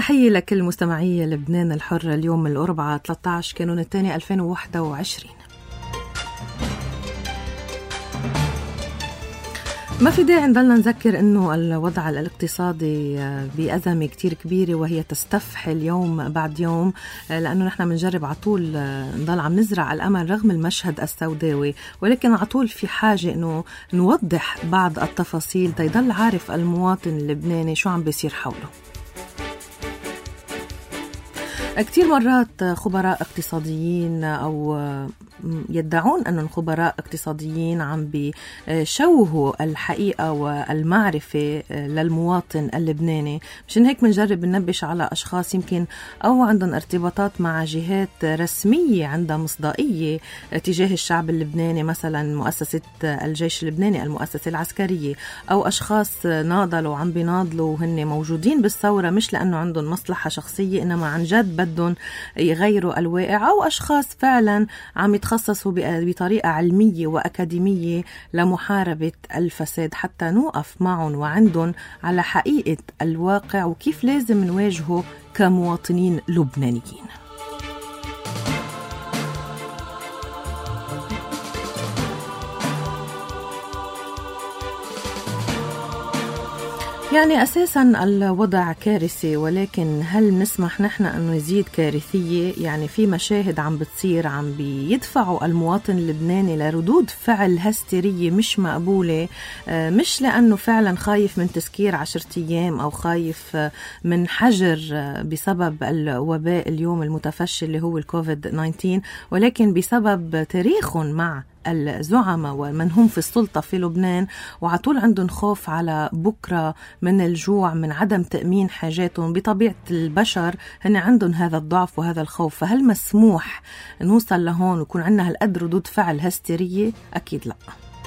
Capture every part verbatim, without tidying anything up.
تحية لكل مستمعي لبنان الحر. اليوم الأربعاء ثلاثة عشر كانون الثاني ألفين وواحد وعشرين. ما في داعي نضلنا نذكر أنه الوضع الاقتصادي بأزمة كتير كبيرة وهي تستفحل يوم بعد يوم، لأنه نحن منجرب عطول نضل عم نزرع الأمل رغم المشهد السوداوي، ولكن عطول في حاجة أنه نوضح بعض التفاصيل تيضل عارف المواطن اللبناني شو عم بيصير حوله. كتير مرات خبراء اقتصاديين أو يدعون أن خبراء اقتصاديين عم بيشوهوا الحقيقة والمعرفة للمواطن اللبناني. مشان هيك منجرب ننبش على أشخاص يمكن أو عندهم ارتباطات مع جهات رسمية عندها مصداقية تجاه الشعب اللبناني، مثلا مؤسسة الجيش اللبناني، المؤسسة العسكرية، أو أشخاص ناضلوا عم بيناضلوا وهن موجودين بالثورة مش لأنه عندهم مصلحة شخصية إنما عن جد بدهم يغيروا الواقع، أو أشخاص فعلا عم يتخصصوا بطريقة علمية وأكاديمية لمحاربة الفساد، حتى نوقف معهم وعندهم على حقيقة الواقع وكيف لازم نواجهه كمواطنين لبنانيين. يعني أساساً الوضع كارثي، ولكن هل نسمح نحن أنه يزيد كارثية؟ يعني في مشاهد عم بتصير عم بيدفعوا المواطن اللبناني لردود فعل هستيرية مش مقبولة، مش لأنه فعلاً خايف من تسكير عشرة أيام أو خايف من حجر بسبب الوباء اليوم المتفشي اللي هو الكوفيد تسعة عشر، ولكن بسبب تاريخهم مع الزعماء ومن هم في السلطة في لبنان، وعطول عندهم خوف على بكرة من الجوع، من عدم تأمين حاجاتهم. بطبيعة البشر هن عندهم هذا الضعف وهذا الخوف، فهل مسموح نوصل لهون ويكون عندنا هالقد ردود فعل هستيرية؟ أكيد لا.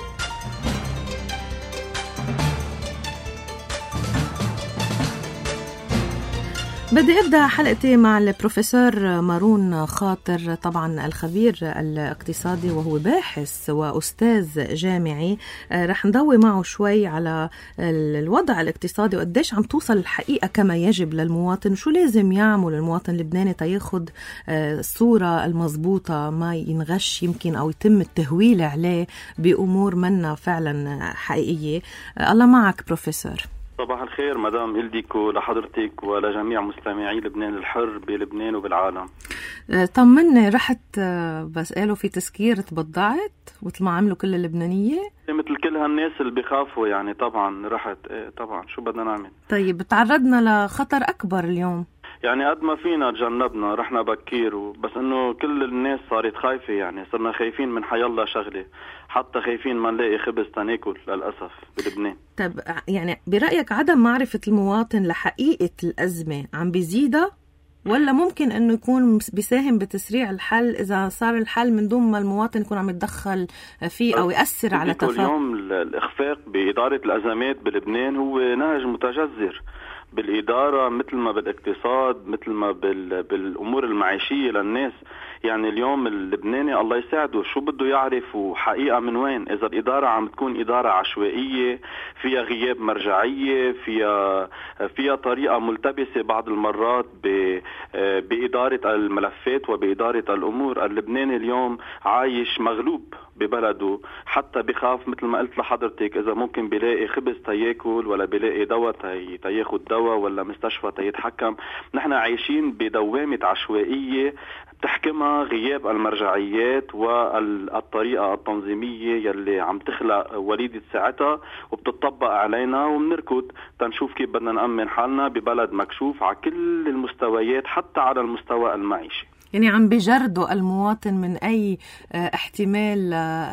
بدي أبدأ حلقتي مع البروفيسور مارون خاطر، طبعا الخبير الاقتصادي وهو باحث وأستاذ جامعي. رح نضوي معه شوي على الوضع الاقتصادي وقديش عم توصل الحقيقة كما يجب للمواطن، وشو لازم يعمل المواطن اللبناني تياخد الصورة المضبوطة، ما ينغش يمكن أو يتم التهويل عليه بأمور منا فعلا حقيقية. الله معك بروفيسور. صباح الخير مدام إلديكو لحضرتك ولجميع مستمعي لبنان الحر بلبنان وبالعالم. طمني، رحت بسأله في تسكير تبضعت مثل ما عملوا كل اللبنانية؟ مثل كل هالناس اللي بيخافوا يعني. طبعا رحت ايه طبعا، شو بدنا نعمل؟ طيب تعرضنا لخطر أكبر اليوم يعني، قد ما فينا تجنبنا، رحنا بكير، بس انه كل الناس صارت خايفة يعني، صرنا خايفين من حيالله شغلة، حتى خايفين ما نلاقي خبز تناكل للأسف بلبنان. طب يعني برأيك عدم معرفة المواطن لحقيقة الأزمة عم بيزيدها، ولا ممكن انه يكون بيساهم بتسريع الحل اذا صار الحل من دون ما المواطن يكون عم يتدخل فيه او يأثر على تفاهم؟ اليوم الإخفاق بإدارة الأزمات بلبنان هو نهج متجذر بالإدارة، مثل ما بالاقتصاد، مثل ما بال... بالأمور المعيشية للناس. يعني اليوم اللبناني الله يساعده شو بده يعرف وحقيقة من وين. إذا الإدارة عم تكون إدارة عشوائية فيها غياب مرجعية، فيها فيها طريقة ملتبسة بعض المرات ب... بإدارة الملفات وبإدارة الأمور، اللبناني اليوم عايش مغلوب ببلده، حتى بخاف مثل ما قلت لحضرتك إذا ممكن بيلاقي خبز تياكل ولا بيلاقي دواء تي... تياخد دواء ولا مستشفى تيتحكم. نحن عايشين بدوامة عشوائية تحكمها غياب المرجعيات والطريقة التنظيمية يلي عم تخلق وليدة ساعتها وبتطبق علينا، وبنركض تنشوف كيف بدنا نأمن حالنا ببلد مكشوف على كل المستويات حتى على المستوى المعيشي. يعني عم بيجردوا المواطن من أي احتمال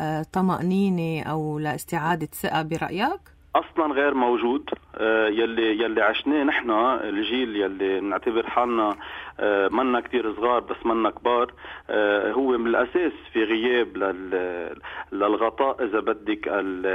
طمأنينة أو لاستعادة ثقة برأيك؟ اصلا غير موجود. يلي يلي عشناه نحن الجيل يلي نعتبر حالنا منا كتير صغار بس منا كبار، هو من الأساس في غياب للغطاء إذا بدك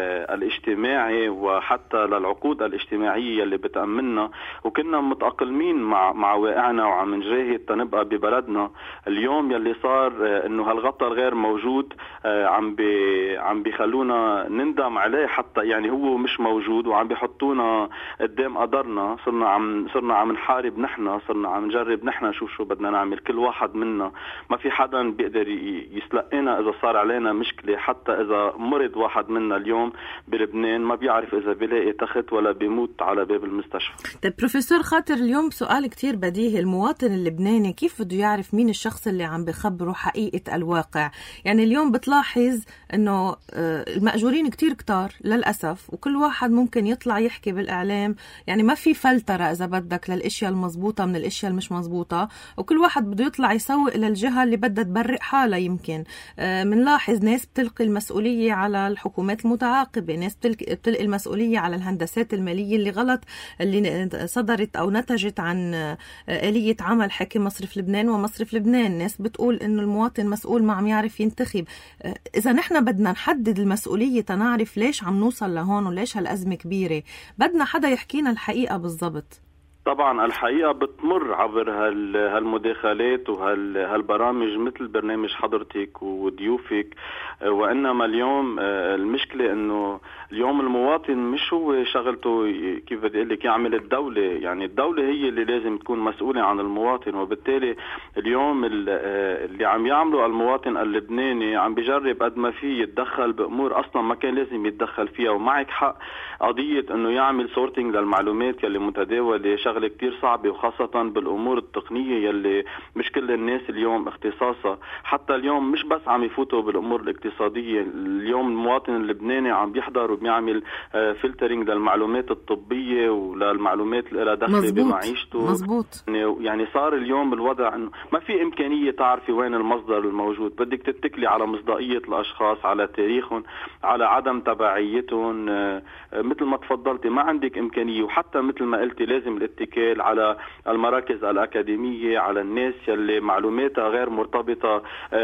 الاجتماعي وحتى للعقود الاجتماعية اللي بتأمننا، وكنا متأقلمين مع مع واقعنا وعم نجاهد تنبقى ببلدنا. اليوم يلي صار إنه هالغطاء الغير موجود عم بي عم بيخلونا نندم عليه، حتى يعني هو مش موجود وعم بيحطونا قدام قدرنا. صرنا عم صرنا عم نحارب نحن، صرنا عم نجرب نحن نشوف شو بدنا نعمل كل واحد منا. ما في حدا بيقدر يسلقنا إذا صار علينا مشكلة، حتى إذا مرض واحد منا اليوم بلبنان ما بيعرف إذا بيلاقي تخت ولا بيموت على باب المستشفى. طيب بروفيسور خاطر، اليوم سؤال كتير بديهي، المواطن اللبناني كيف بده يعرف مين الشخص اللي عم بخبره حقيقة الواقع؟ يعني اليوم بتلاحظ إنه المأجورين كتير كتار للأسف، وكل واحد ممكن يطلع يحكي بالإعلام، يعني ما في فلترة إذا بدك للأشياء المزبوطة من الأشياء المش مزبوطة، وكل واحد بده يطلع يسوق للجهة اللي بدها تبرئ حالها. يمكن منلاحظ ناس بتلقي المسؤولية على الحكومات المتعاقبة، ناس بتلقي المسؤولية على الهندسات المالية اللي غلط اللي صدرت أو نتجت عن آلية عمل حاكم مصرف لبنان ومصرف لبنان. ناس بتقول إنه المواطن مسؤول ما عم يعرف ينتخب. إذا نحن بدنا نحدد المسؤولية تنعرف ليش عم نوصل لهون وليش هالأزمة كبيرة، بدنا حدا يحكينا الحقيقة بالضبط. طبعا الحقيقة بتمر عبر هالمداخلات وهالبرامج مثل برنامج حضرتك وضيوفك، وإنما اليوم المشكلة إنه اليوم المواطن مش هو شغلته كيف بدي أقول لك يعمل الدولة، يعني الدولة هي اللي لازم تكون مسؤولة عن المواطن. وبالتالي اليوم اللي عم يعمله المواطن اللبناني عم بيجرب قد ما فيه يتدخل بأمور أصلا ما كان لازم يتدخل فيها. ومعك حق، قضية إنه يعمل سورتينج للمعلومات يلي متداولة شغلة كتير صعبة، وخاصة بالأمور التقنية يلي مش كل الناس اليوم اختصاصها. حتى اليوم مش بس عم يفوتوا بالأمور الاقتصادية، اليوم المواطن اللبناني عم بيحضر وبيعمل فلترينج للمعلومات الطبية وللمعلومات اللي لها دخل بمعيشته. مزبوط. يعني صار اليوم الوضع إنه ما في إمكانية تعرفي وين المصدر الموجود، بدك تتكلي على مصداقية الأشخاص، على تاريخهم، على عدم تبعيتهم. مثل ما تفضلتي ما عندك إمكانية. وحتى مثل ما قلتي لازم الاتكال على المراكز الأكاديمية، على الناس يلي معلوماتها غير مرتبطة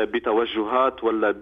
بتوجهات ولا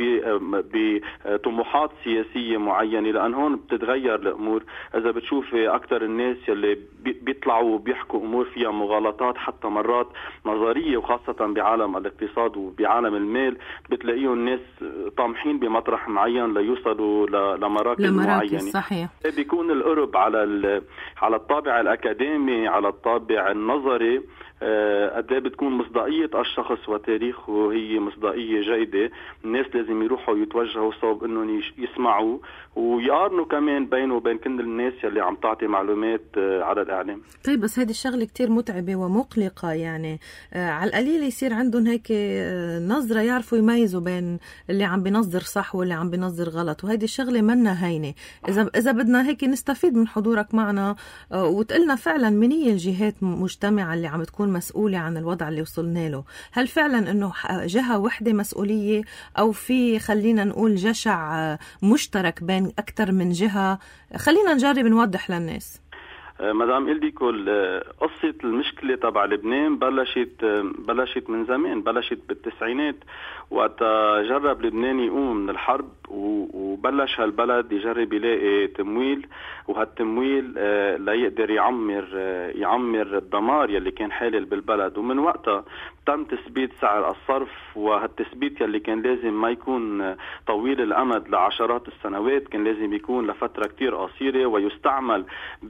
بطموحات سياسية معينة، لأن هون بتتغير الأمور. إذا بتشوفي أكثر الناس يلي بيطلعوا وبيحكوا أمور فيها مغالطات حتى مرات نظرية، وخاصة بعالم الاقتصاد وبعالم المال، بتلاقيهم الناس طامحين بمطرح معين ليوصلوا لمراكز, لمراكز معينة. صحيح. بيكون القرب على على الطابع الأكاديمي، على الطابع النظري، قد ايه بتكون مصداقية الشخص وتاريخه هي مصداقية جيدة. الناس لازم يروحوا يتوجهوا صوب انهم يسمعوا ويقارنوا كمان بينه وبين كل الناس اللي عم تعطي معلومات على الإعلام. طيب بس هذه الشغلة كتير متعبة ومقلقة، يعني على القليل يصير عندهم هيك نظرة يعرفوا يميزوا بين اللي عم بينظر صح واللي عم بينظر غلط، وهذه الشغلة منا هينة. إذا إذا بدنا هيك نستفيد من حضورك معنا وتقلنا فعلا من هي الجهات مجتمعة اللي عم تكون مسؤولة عن الوضع اللي وصلنا له. هل فعلا انه جهة وحدة مسؤولية، او في خلينا نقول جشع مشترك بين اكثر من جهة؟ خلينا نجرب نوضح للناس. مدام إلديكو، قصة المشكلة تبع لبنان بلشت بلشت من زمان، بلشت بالتسعينات وقت جرب لبنان يقوم من الحرب، وبلش هالبلد يجرب يلاقي تمويل، وهالتمويل لا يقدر يعمر يعمر الدمار يلي كان حالل بالبلد. ومن وقتها تم تثبيت سعر الصرف، وهالتثبيت يلي كان لازم ما يكون طويل الأمد لعشرات السنوات، كان لازم يكون لفترة كتير قصيرة ويستعمل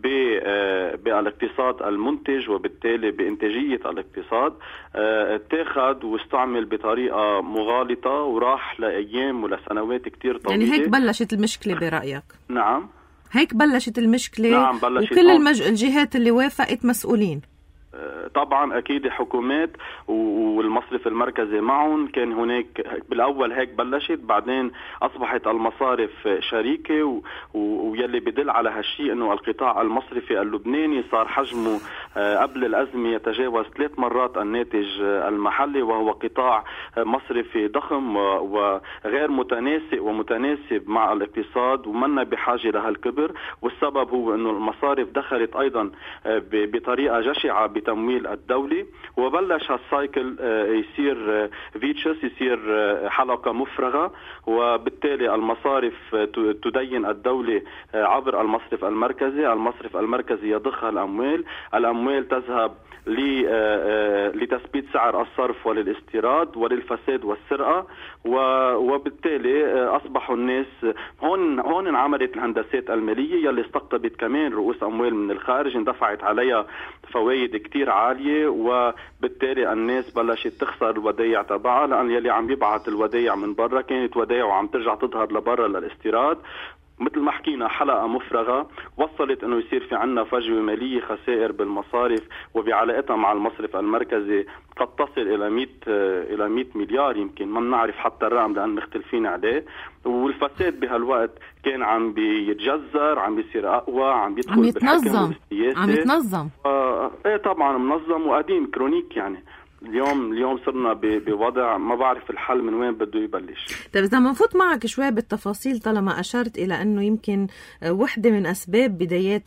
بالاقتصاد المنتج وبالتالي بإنتاجية الاقتصاد. اتاخد واستعمل بطريقة مغالطة وراح لأيام ولسنوات كتير طويلة. يعني هيك بلشت المشكلة برأيك؟ نعم هيك بلشت المشكلة. نعم بلشت. وكل المج... الجهات اللي وافقت مسؤولين طبعا أكيد حكومات والمصرف المركزي معهم. كان هناك بالأول هيك بلشت، بعدين أصبحت المصارف شريكة، ويلي بدل على هالشيء أنه القطاع المصرفي اللبناني صار حجمه قبل الأزمة يتجاوز ثلاث مرات الناتج المحلي، وهو قطاع مصرفي ضخم وغير متناسق ومتناسب مع الاقتصاد، ومنا بحاجة لهالكبر. والسبب هو أنه المصارف دخلت أيضا بطريقة جشعة بتمويل التمويل الدولي، وبلش هالسايكل يصير فيتشس، يصير حلقة مفرغة، وبالتالي المصارف تدين الدولة عبر المصرف المركزي، المصرف المركزي يضخ الأموال، الأموال تذهب لتثبيت سعر الصرف وللاستيراد وللفساد والسرقة، وبالتالي أصبحوا الناس هون هون انعملت الهندسات المالية يلي استقطبت كمان رؤوس أموال من الخارج، اندفعت عليها فوائد كتير عالية، وبالتالي الناس بلشت تخسر الودائع تبعها، لأن يلي عم يبعث الودائع من برا كانت ودائع وعم ترجع تظهر لبرا للاستيراد. مثل ما حكينا حلقة مفرغة وصلت انه يصير في عنا فجوة مالية، خسائر بالمصارف وبعلاقتها مع المصرف المركزي قد تصل الى مئة الى مئة مليار، يمكن ما بنعرف حتى الرقم لان مختلفين عليه. والفساد بهالوقت كان عم بيتجذر، عم بيصير اقوى، عم بيدخل بالحكم والسياسة، عم يتنظم. آه ايه طبعا منظم وقديم كرونيك. يعني اليوم اليوم صرنا بوضع ما بعرف الحل من وين بده يبلش. طيب إذا بنفوت معك شوي بالتفاصيل، طالما أشرت إلى أنه يمكن واحدة من أسباب بدايات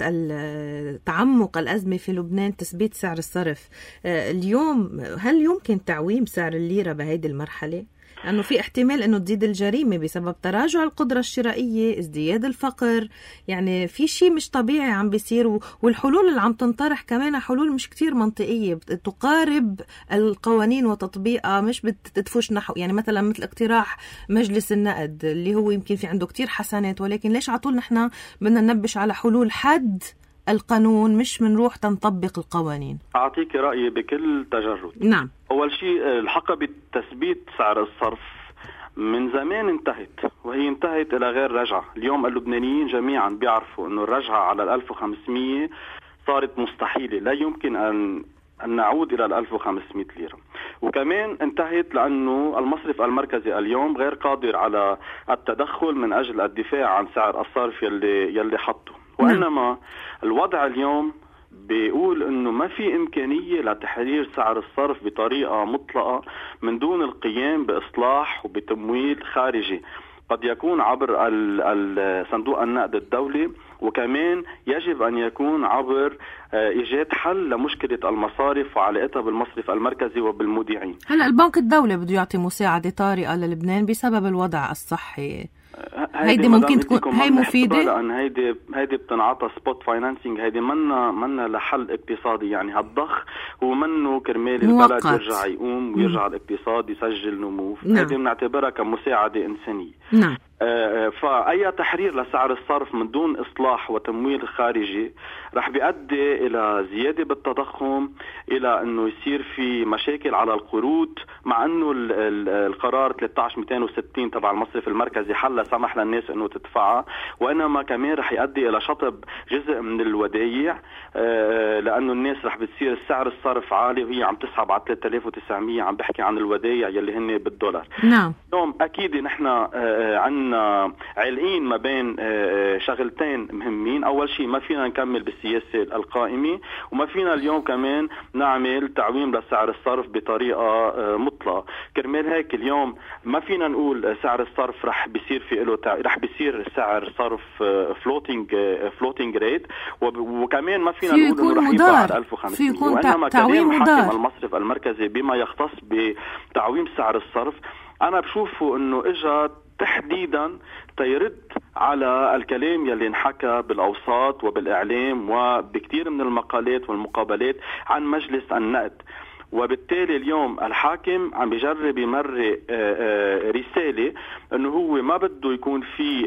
تعمق الأزمة في لبنان تثبيت سعر الصرف، اليوم هل يمكن تعويم سعر الليرة بهيدي المرحلة؟ لأنه في احتمال أنه تزيد الجريمة بسبب تراجع القدرة الشرائية، ازدياد الفقر، يعني في شيء مش طبيعي عم بيصير. والحلول اللي عم تنطرح كمان حلول مش كتير منطقية، تقارب القوانين وتطبيقها، مش بتدفش نحو يعني مثلا مثل اقتراح مجلس النقد اللي هو يمكن في عنده كتير حسنات، ولكن ليش عطول نحن بدنا ننبش على حلول حد القانون مش منروح تنطبق القوانين؟ أعطيك رأيي بكل تجرد. نعم. أول شيء الحقبة تثبيت سعر الصرف من زمان انتهت، وهي انتهت إلى غير رجعة. اليوم اللبنانيين جميعا بيعرفوا أنه الرجعة على الألف وخمسمية صارت مستحيلة، لا يمكن أن أن نعود إلى الألف وخمسمية ليرة. وكمان انتهت لأنه المصرف المركزي اليوم غير قادر على التدخل من أجل الدفاع عن سعر الصرف يلي, يلي حطه. وإنما الوضع اليوم بيقول انه ما في امكانية لتحرير سعر الصرف بطريقة مطلقة من دون القيام باصلاح وبتمويل خارجي، قد يكون عبر صندوق النقد الدولي، وكمان يجب ان يكون عبر ايجاد حل لمشكلة المصارف وعلاقتها بالمصرف المركزي وبالمودعين. هلا البنك الدولي بده يعطي مساعدة طارئة للبنان بسبب الوضع الصحي، هيدي ممكن تكون هي مفيدة، لأن هيدي هيدي بتنعطى سبوت فاينانسينج، هيدي منا منا لحل اقتصادي. يعني هالضخ هو منه كرمال البلد يرجع يقوم ويرجع الاقتصاد يسجل نمو. نعم. هيدي بنعتبرها كمساعدة إنسانية. نعم. آه فأي تحرير لسعر الصرف من دون إصلاح وتمويل خارجي رح بيؤدي إلى زيادة بالتضخم، إلى أنه يصير في مشاكل على القروض، مع أنه ال ال القرار ثلاثة عشر مئتين وستين تبع المصرف المركزي حل سمح للناس أنه تدفعها، وإنما كمان رح يؤدي إلى شطب جزء من الودائع، آه لأنه الناس رح بتصير سعر الصرف عالي وهي عم تسحب على ثلاثة آلاف وتسعمية، عم بحكي عن الودائع يلي هن بالدولار. نعم. اليوم أكيد نحن آه عنا علقين ما بين شغلتين مهمين. أول شيء ما فينا نكمل بالسياسة القائمة، وما فينا اليوم كمان نعمل تعويم لسعر الصرف بطريقة مطلقة. كرمال هيك اليوم ما فينا نقول سعر الصرف رح بيصير في له تع... رح بيصير سعر صرف فلوتينج فلوتينج ريت، وكمان ما فينا نقول انه رح يبقى على ألف وخمسمية. وإنما كلام حاكم المصرف المركزي بما يختص بتعويم سعر الصرف أنا بشوفه إنه إجا تحديدا تيرد على الكلام يلي انحكى بالأوساط وبالإعلام وبكثير من المقالات والمقابلات عن مجلس النقد. وبالتالي اليوم الحاكم عم بيجرب يمرق رسالة انه هو ما بده يكون في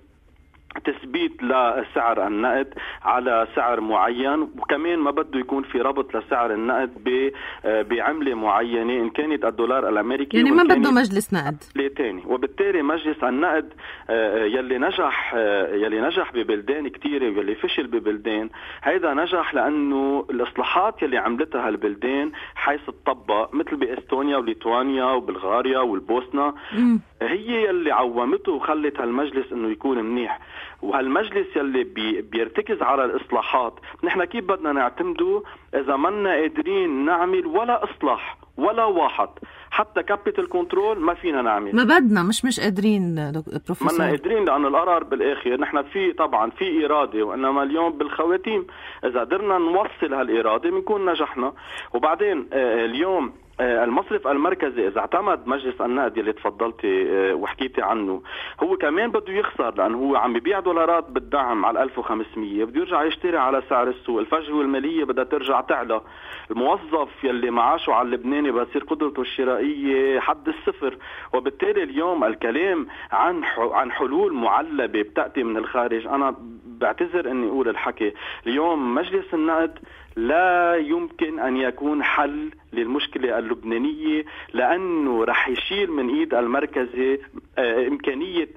تثبيت لسعر النقد على سعر معين، وكمان ما بده يكون في ربط لسعر النقد بعملة معينة إن كانت الدولار الأمريكي، يعني ما بده مجلس نقد تاني. وبالتالي مجلس النقد يلي نجح يلي نجح ببلدان كتيرة ويلي فشل ببلدان، هيدا نجح لأنه الإصلاحات يلي عملتها البلدان حيث تطبق مثل بإستونيا وليتوانيا وبلغاريا والبوسنة م. هي يلي عومته وخلت هالمجلس إنه يكون منيح. وهالمجلس يلي بي بيرتكز على الإصلاحات نحن كيف بدنا نعتمده إذا منا قادرين نعمل ولا إصلاح ولا واحد؟ حتى كابيتال كنترول ما فينا نعمل. ما بدنا مش مش قادرين بروفيسور. ما قادرين لأن القرار بالآخر نحن في طبعا في إرادة، وإنما اليوم بالخواتيم إذا قدرنا نوصل هالإرادة بنكون نجحنا. وبعدين اليوم المصرف المركزي إذا اعتمد مجلس النقد اللي تفضلتي وحكيتي عنه، هو كمان بده يخسر، لأنه هو عم بيبيع دولارات بالدعم على ألف وخمسمية، بده يرجع يشتري على سعر السوق، الفجوة المالية بدها ترجع تعلى، الموظف يلي معاشه على اللبناني بصير قدرته الشرائية حد الصفر. وبالتالي اليوم الكلام عن عن حلول معلبة بتأتي من الخارج، أنا بعتذر أني أقول الحكي، اليوم مجلس النقد لا يمكن أن يكون حل للمشكلة اللبنانية، لأنه رح يشيل من إيد المركزي إمكانية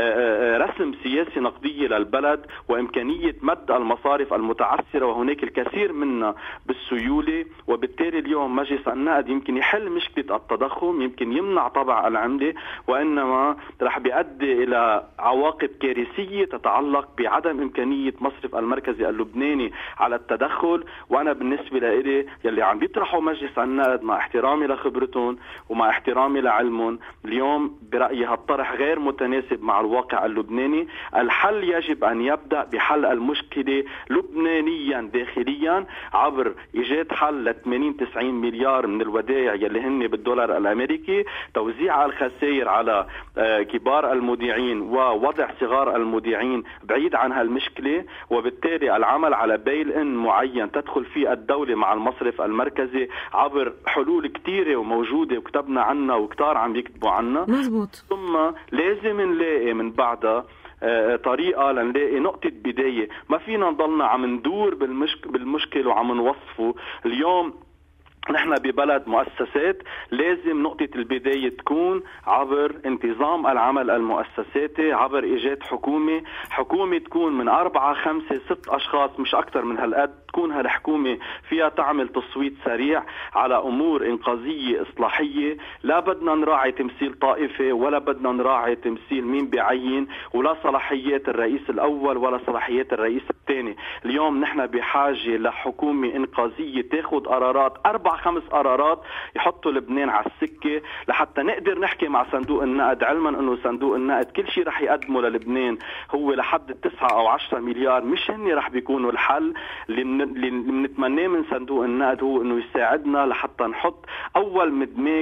رسم سياسي نقدية للبلد وإمكانية مد المصارف المتعثرة، وهناك الكثير منها بالسيولة. وبالتالي اليوم مجلس النقد يمكن يحل مشكلة التضخم، يمكن يمنع طبع العملة، وإنما رح بيؤدي إلى عواقب كارثية تتعلق بعدم إمكانية مصرف المركزي اللبناني على التدخل. وأنا بالنسبة لي يلي عم بيطرحوا مجلس النقد مع احترامي لخبرتهم ومع احترامي لعلمهم، اليوم برأيي هالطرح غير متناسب مع الواقع اللبناني. الحل يجب أن يبدأ بحل المشكلة لبنانيا داخليا عبر إيجاد حل ل ثمانين تسعين مليار من الودائع يلي هن بالدولار الأمريكي، توزيع الخسائر على كبار المودعين ووضع صغار المودعين بعيد عن هالمشكلة، وبالتالي العمل على بيل إن معين تدخل فيه الدولة مع المصرف المركزي عبر حلول كتيرة وموجودة وكتبنا عنها وكتار عم يكتبوا عنها. مزبوط. ثم لازم نلاقي من بعدها طريقة لنلاقي نقطة بداية، ما فينا نضلنا عم ندور بالمشك... بالمشكل وعم نوصفه. اليوم نحن ببلد مؤسسات، لازم نقطة البداية تكون عبر انتظام العمل المؤسساتي، عبر إيجاد حكومة حكومة تكون من أربعة خمسة ست أشخاص مش أكتر من هالقد، تكون هالحكومة فيها تعمل تصويت سريع على أمور إنقاذية إصلاحية. لا بدنا نراعي تمثيل طائفة ولا بدنا نراعي تمثيل مين بعين، ولا صلاحيات الرئيس الأول ولا صلاحيات الرئيس الثاني. اليوم نحن بحاجة لحكومة إنقاذية تاخد قرارات، أربع خمس قرارات يحطوا لبنان على السكة لحتى نقدر نحكي مع صندوق النقد، علما أنه صندوق النقد كل شيء رح يقدمه للبنان هو لحد التسعة أو عشرة مليار، مش هني رح بيكونوا الحل. اللي بنتمناه من صندوق النقد هو أنه يساعدنا لحتى نحط أول مدماج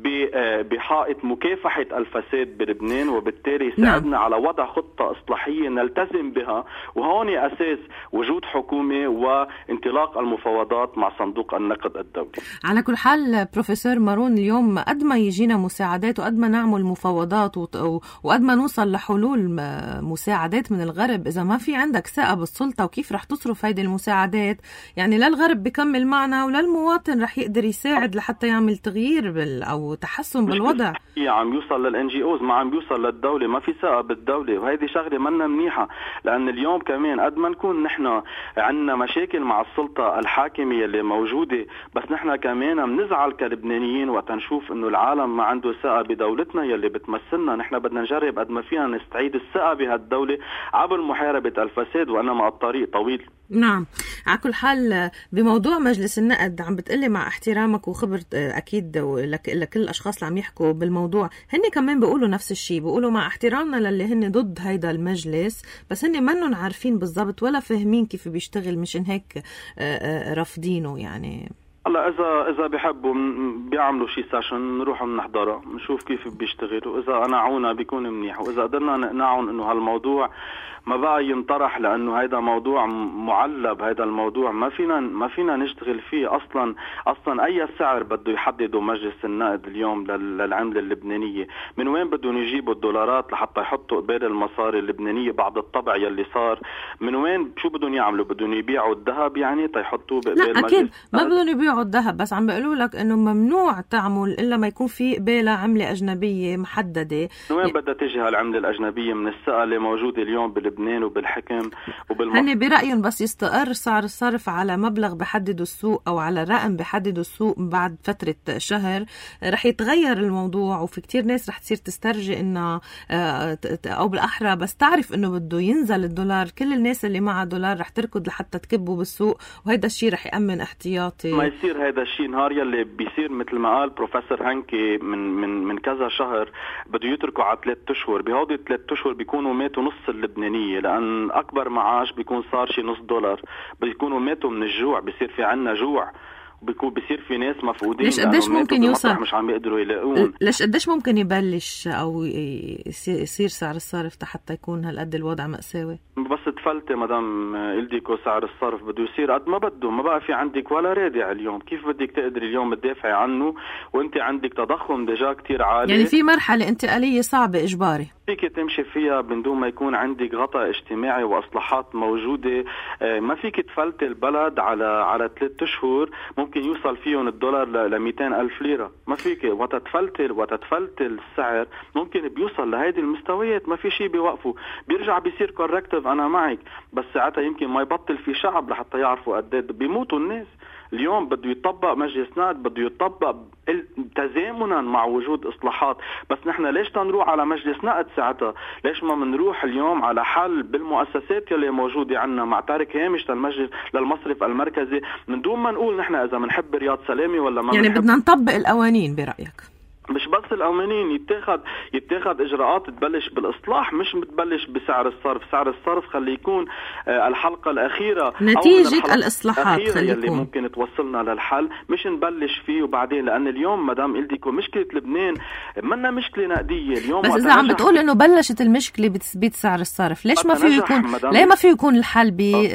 بحائط مكافحة الفساد بلبنان، وبالتالي يساعدنا نعم. على وضع خطة إصلاحية نلتزم بها، وهون أساس وجود حكومة وانطلاق المفاوضات مع صندوق النقد الدولي. على كل حال بروفيسور مارون، اليوم قد ما يجينا مساعدات وقد ما نعمل مفاوضات وقد ما نوصل لحلول مساعدات من الغرب، إذا ما في عندك ثقة بالسلطة وكيف رح تصرف هيدي المساعدات، يعني لا الغرب بيكمل معنا ولا المواطن رح يقدر يساعد لحتى يعمل تغيير بال أو تحسن بالوضع. عم يوصل للإن جي أوز، ما عم بيوصل للدولة، ما في ثقة بالدولة، وهيدي شغلة منا منيحة. لأن اليوم كمان قد ما نكون نحن عندنا مشاكل مع السلطة الحاكمة اللي موجودة، بس نحن كمان منزعل كلبنانيين وقت نشوف إنه العالم ما عنده ثقة بدولتنا يلي بتمثلنا. نحن بدنا نجرب قد ما فينا نستعيد الثقة بهالدولة عبر محاربة الفساد، وإنما الطريق طويل. نعم. على كل حال بموضوع مجلس النقد عم بتقلي مع احترامك وخبرت أكيد لكل الأشخاص اللي عم يحكوا بالموضوع، هن كمان بيقولوا نفس الشيء، بيقولوا مع احترامنا للي هن ضد هيدا المجلس، بس هن منهم عارفين بالضبط ولا فاهمين كيف بيشتغل، مشان هيك رافضينه. يعني هلا اذا اذا بيحبوا بيعملوا شي سيشن نروح نحضرها نشوف كيف بيشتغل، واذا قنعونا بيكون منيح، واذا قدرنا نقنعهم انه هالموضوع ما بقى ينطرح لانه هيدا موضوع معلب، هيدا الموضوع ما فينا ما فينا نشتغل فيه اصلا. اصلا اي سعر بده يحدده مجلس النقد اليوم للعمله اللبنانيه؟ من وين بدهم يجيبوا الدولارات لحتى يحطوا قبال المصاري اللبنانيه بعد الطبع يلي صار؟ من وين شو بدهم يعملوا؟ بدهم يبيعوا الذهب يعني تيحطوه بقبال مجلس؟ لا اكيد ما بدهم يبيعوا الذهب، بس عم بيقولوا لك انه ممنوع تعمل الا ما يكون في قبالها عمله اجنبيه محدده. من وين بدها تيجي هالعمله الاجنبيه؟ من الثقه اللي موجوده اليوم بلبنان وبالحكم وبالمصر. هن برأيهم بس يستقر سعر الصرف على مبلغ بحدده السوق أو على رقم بحدده السوق بعد فترة شهر رح يتغير الموضوع، وفي كتير ناس رح تصير تسترجي إنه أو بالأحرى بس تعرف إنه بده ينزل الدولار، كل الناس اللي معها دولار رح تركض لحتى تكبه بالسوق، وهذا الشيء رح يأمن احتياطي. ما بيصير هذا الشيء نهار يلي بيصير مثل ما قال بروفيسور هانكي من من من كذا شهر بده يتركوا على ثلاث اشهر. بهودي الثلاث اشهر بيكونوا ماتوا نص اللبنانيه، لان اكبر معاش بيكون صار شي نص دولار، بيكونوا ماتوا من الجوع. بيصير في عنا جوع، بيكون بيصير في ناس مفقودين. ليش قديش ممكن يوصل مش عم يقدروا يلاقون؟ ليش قديش ممكن يبلش او يصير سعر الصرف حتى يكون هالقد الوضع مأساوي؟ بس تفلتي مدام إلديكو سعر الصرف بده يصير قد ما بده، ما بقى في عندك ولا رادع اليوم. كيف بدك تقدري اليوم تدافعي عنه وانت عندك تضخم ديجا كتير عالي؟ يعني في مرحلة انتقالية صعبة إجباري فيك تمشي فيها من دون ما يكون عندك غطاء اجتماعي واصلاحات موجوده. ما فيك تفلتي البلد على على ثلاث اشهر ممكن يوصل فيهم الدولار ل مئتين ألف ليره. ما فيك وتتفلتي وتتفلتي السعر ممكن بيوصل لهيدي المستويات، ما في شيء بيوقفه، بيرجع بيصير كوركتيف. انا معك، بس ساعتها يمكن ما يبطل في شعب لحتى يعرفوا قد ايه بيموتوا الناس. اليوم بده يطبق مجلس نقد، بده يطبق تزامنا مع وجود اصلاحات. بس نحن ليش تنروح على مجلس نقد ساعتها؟ ليش ما منروح اليوم على حل بالمؤسسات اللي موجوده عندنا مع تارك هامش للمجلس للمصرف المركزي، من دون ما نقول نحن اذا بنحب رياض سلامي ولا ما يعني بدنا نطبق القوانين برأيك؟ مش بس القوانين، يتاخد يتاخد اجراءات تبلش بالاصلاح، مش بتبلش بسعر الصرف. سعر الصرف خلي يكون آه الحلقه الاخيره نتيجه الاصلاحات خلي اللي ممكن توصلنا للحل، مش نبلش فيه وبعدين. لان اليوم مدام إلديكو مشكله لبنان منا مشكله نقديه اليوم. بس اذا عم بتقول انه بلشت المشكله بتثبيت سعر الصرف، ليش ما فيه يكون ليه ما فيه يكون الحل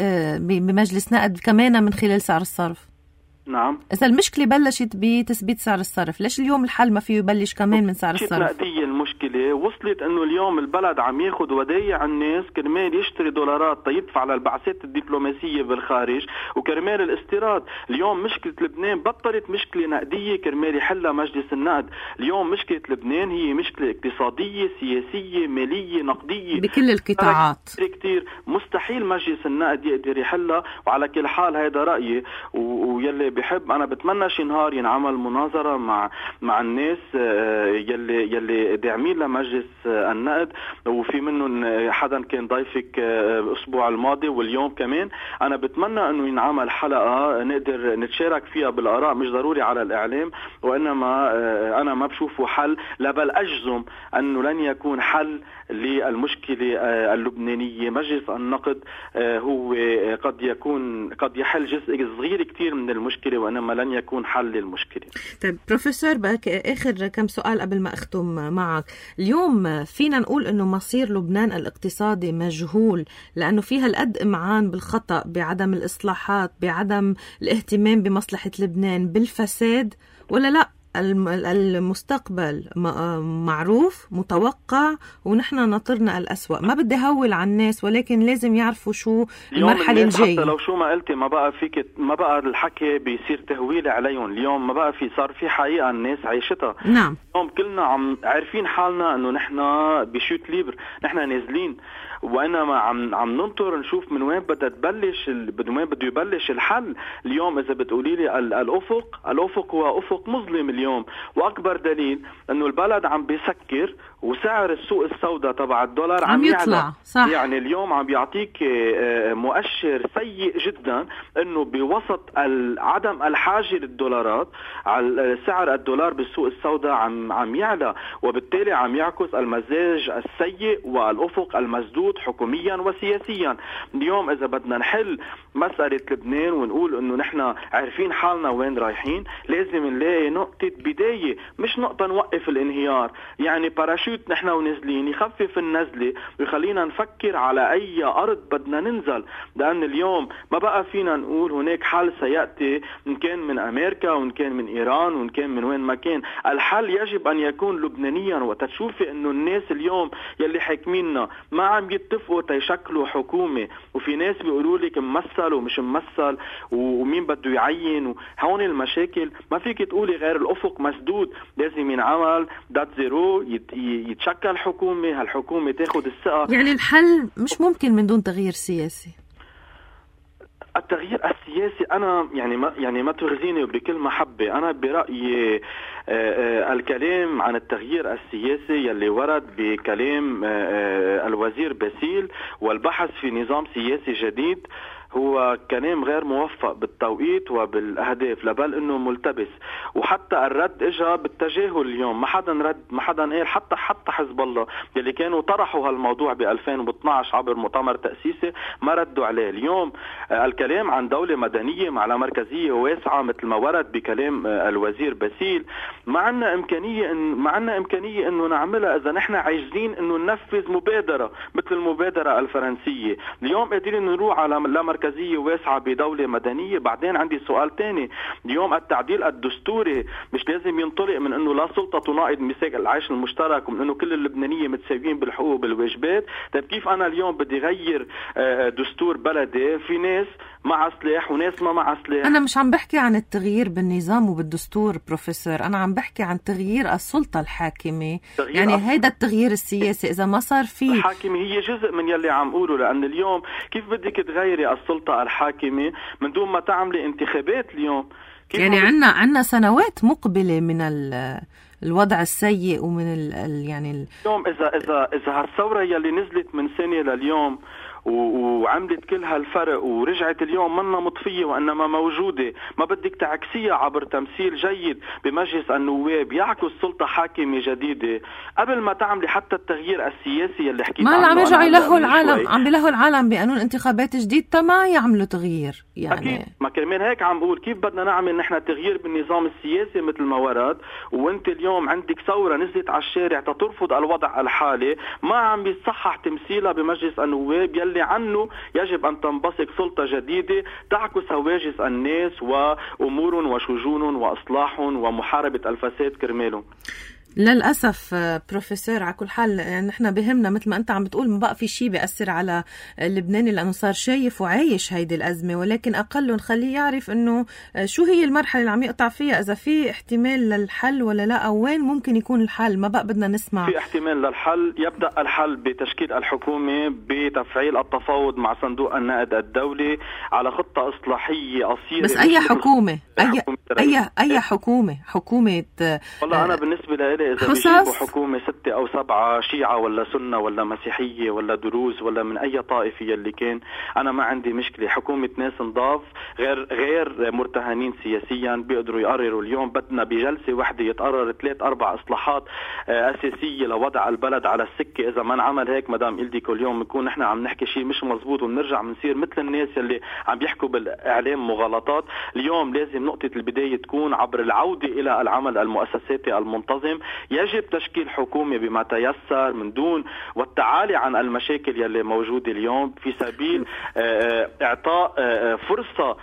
بمجلس نقد كمان من خلال سعر الصرف؟ نعم، إذا المشكلة بلشت بتثبيت سعر الصرف، ليش اليوم الحل ما فيه يبلش كمان من سعر الصرف؟ نقدية المشكلة وصلت إنه اليوم البلد عم ياخد ودايع الناس كرمال يشتري دولارات تيدفع على البعثات الدبلوماسية بالخارج وكرمال الاستيراد. اليوم مشكلة لبنان بطلت مشكلة نقدية كرمال يحلها مجلس النقد. اليوم مشكلة لبنان هي مشكلة اقتصادية سياسية مالية نقدية بكل القطاعات كتير. مستحيل مجلس النقد يقدر يحلها. وعلى كل حال هذا رأيي، ويلي بحب أنا بتمنى شي نهار ينعمل مناظرة مع مع الناس يلي يلي داعمين لمجلس النقد، وفي منهم حدا كان ضيفك الأسبوع الماضي واليوم كمان. أنا بتمنى إنه ينعمل حلقة نقدر نتشارك فيها بالآراء، مش ضروري على الإعلام، وإنما أنا ما بشوفه حل، لا بل أجزم أنه لن يكون حل للمشكلة اللبنانية. مجلس النقد هو قد يكون قد يحل جزء صغير كتير من المشكلة، وإنما لن يكون حل للمشكلة. طيب بروفيسور، بك آخر كم سؤال قبل ما أختم معك. اليوم فينا نقول إنه مصير لبنان الاقتصادي مجهول، لأنه فيها القد إمعان بالخطأ، بعدم الإصلاحات، بعدم الاهتمام بمصلحة لبنان، بالفساد، ولا لا المستقبل معروف متوقع ونحن نطرنا الأسوأ؟ ما بدي هول على الناس، ولكن لازم يعرفوا شو المرحلة الجاية. حتى لو شو ما قلتي ما بقى فيك، ما بقى الحكي بيصير تهويل عليهم. اليوم ما بقى في، صار في حقيقة الناس عايشتها. نعم، اليوم كلنا عم عارفين حالنا انه نحن بشوت ليبر، نحن نازلين، وانما عم عم ننطر نشوف من وين بدها تبلش، من وين بده يبلش الحل. اليوم اذا بتقولي لي الافق الافق هو افق مظلم اليوم، واكبر دليل انه البلد عم بيسكر وسعر السوق السوداء تبع الدولار عم, عم يطلع. صح. يعني اليوم عم بيعطيك مؤشر سيء جدا انه بوسط عدم الحاجه للدولارات على سعر الدولار بالسوق السوداء عم عم يعلى، وبالتالي عم يعكس المزاج السيء والافق المسدود حكوميا وسياسيا. اليوم اذا بدنا نحل مساله لبنان ونقول انه نحن عارفين حالنا وين رايحين، لازم نلاقي نقطه بدايه، مش نقطه نوقف الانهيار. يعني باراشوت نحن ونازلين يخفف النزله ويخلينا نفكر على اي ارض بدنا ننزل. لان اليوم ما بقى فينا نقول هناك حل سياتي ان كان من امريكا وان كان من ايران وان كان من وين ما كان. الحل يجب ان يكون لبنانيا. وتشوفي انه الناس اليوم يلي حاكميننا ما عم يتفقوا تيشكلوا حكومه، وفي ناس بيقولوا لك ممثل ومش ممثل ومين بده يعين. هون المشاكل ما فيك تقولي غير الافق مسدود، لازم ينعمل دات زيرو، يتشكل حكومه، هالحكومه تاخد الثقه. يعني الحل مش ممكن من دون تغيير سياسي. التغيير السياسي انا يعني ما يعني ما تغزيني بكل محبه. انا برايي الكلام عن التغيير السياسي يلي ورد بكلام الوزير باسيل والبحث في نظام سياسي جديد هو كلام غير موفق بالتوقيت وبالاهداف، لبل انه ملتبس. وحتى الرد اجى بالتجاهل اليوم، ما حدا رد، ما حدا قال. حتى حتى حزب الله يلي كانوا طرحوا هالموضوع ب ألفين واثنعش عبر مؤتمر تأسيسي ما ردوا عليه. اليوم الكلام عن دولة مدنية مع مركزية واسعة مثل ما ورد بكلام الوزير باسيل، ما عنا إمكانية إن ما عنا إمكانية إنه نعملها إذا نحن عايزين إنه ننفذ مبادرة مثل المبادرة الفرنسية. اليوم قادرين نروح على مركزية واسعة بدولة مدنية. بعدين عندي سؤال تاني، اليوم التعديل الدستوري مش لازم ينطلق من إنه لا سلطة تناقض ميثاق العيش المشترك ومن إنه كل اللبنانية متساويين بالحقوق وبالواجبات؟ طيب كيف أنا اليوم بدي غير دستور بلدي في ناس مع سلاح وناس ما مع سلاح؟ أنا مش عم بحكي عن التغيير بالنظام وبالدستور بروفيسور، أنا عم بحكي عن تغيير السلطة الحاكمة. يعني هيدا التغيير السياسي إذا ما صار فيه الحاكمة هي جزء من يلي عم قوله. لأن اليوم كيف بدك تغيري السلطة الحاكمة من دون ما تعملي انتخابات؟ اليوم يعني عنا عنا سنوات مقبلة من الوضع السيء ومن ال يعني ال... اليوم إذا إذا إذا هالثورة يلي نزلت من سنة لليوم وعملت كل هالفرق ورجعت اليوم منا مطفية وإنما موجودة، ما بدك تعكسيها عبر تمثيل جيد بمجلس النواب يعكس سلطة حاكمة جديدة قبل ما تعملي حتى التغيير السياسي اللي حكيت عنه. ما عم يرجعوا يلهوا العالم، عم بيلهوا العالم بقانون انتخابات جديد تما يعملوا تغيير. يعني أكيد، ما كرمال هيك عم بقول كيف بدنا نعمل نحن تغيير بالنظام السياسي مثل ما ورد، وانت اليوم عندك ثورة نزلت على الشارع ترفض الوضع الحالي، ما عم بيصحح تمثيلها بمجلس النواب يلي عنه يجب أن تنبثق سلطة جديدة تعكس هواجس الناس وأمور وشجون وإصلاح ومحاربة الفساد كرمالهم. للأسف بروفيسور، على كل حال يعني نحن بهمنا مثل ما أنت عم بتقول ما بقى في شيء بيأثر على اللبناني لأنه صار شايف وعايش هيدي الأزمة، ولكن أقل نخليه يعرف أنه شو هي المرحلة اللي عم يقطع فيها، إذا في احتمال للحل ولا لا، أو وين ممكن يكون الحل. ما بقى بدنا نسمع في احتمال للحل. يبدأ الحل بتشكيل الحكومة، بتفعيل التفاوض مع صندوق النقد الدولي على خطة إصلاحية قصيرة. بس أي حكومة؟ أي أي أي حكومة؟ حكومة والله أنا بالنسبة لي إذا بيجيبوا حكومة ستة أو سبعة شيعة ولا سنة ولا مسيحية ولا دروز ولا من أي طائفة اللي كان، أنا ما عندي مشكلة. حكومة ناس نضاف غير غير مرتهنين سياسيا بيقدروا يقرروا. اليوم بدنا بجلسة واحدة يتقرر ثلاث أربع إصلاحات أساسية لوضع البلد على السكة. إذا ما نعمل هيك مدام إلديكو اليوم نكون نحن عم نحكي شيء مش مزبوط وبنرجع بنصير مثل الناس اللي عم بيحكوا بالإعلام مغالطات. اليوم لازم نقطة البداية تكون عبر العودة إلى العمل المؤسساتي المنتظم. يجب تشكيل حكومة بما تيسر من دون والتعالي عن المشاكل يلي موجودة اليوم في سبيل اعطاء فرصة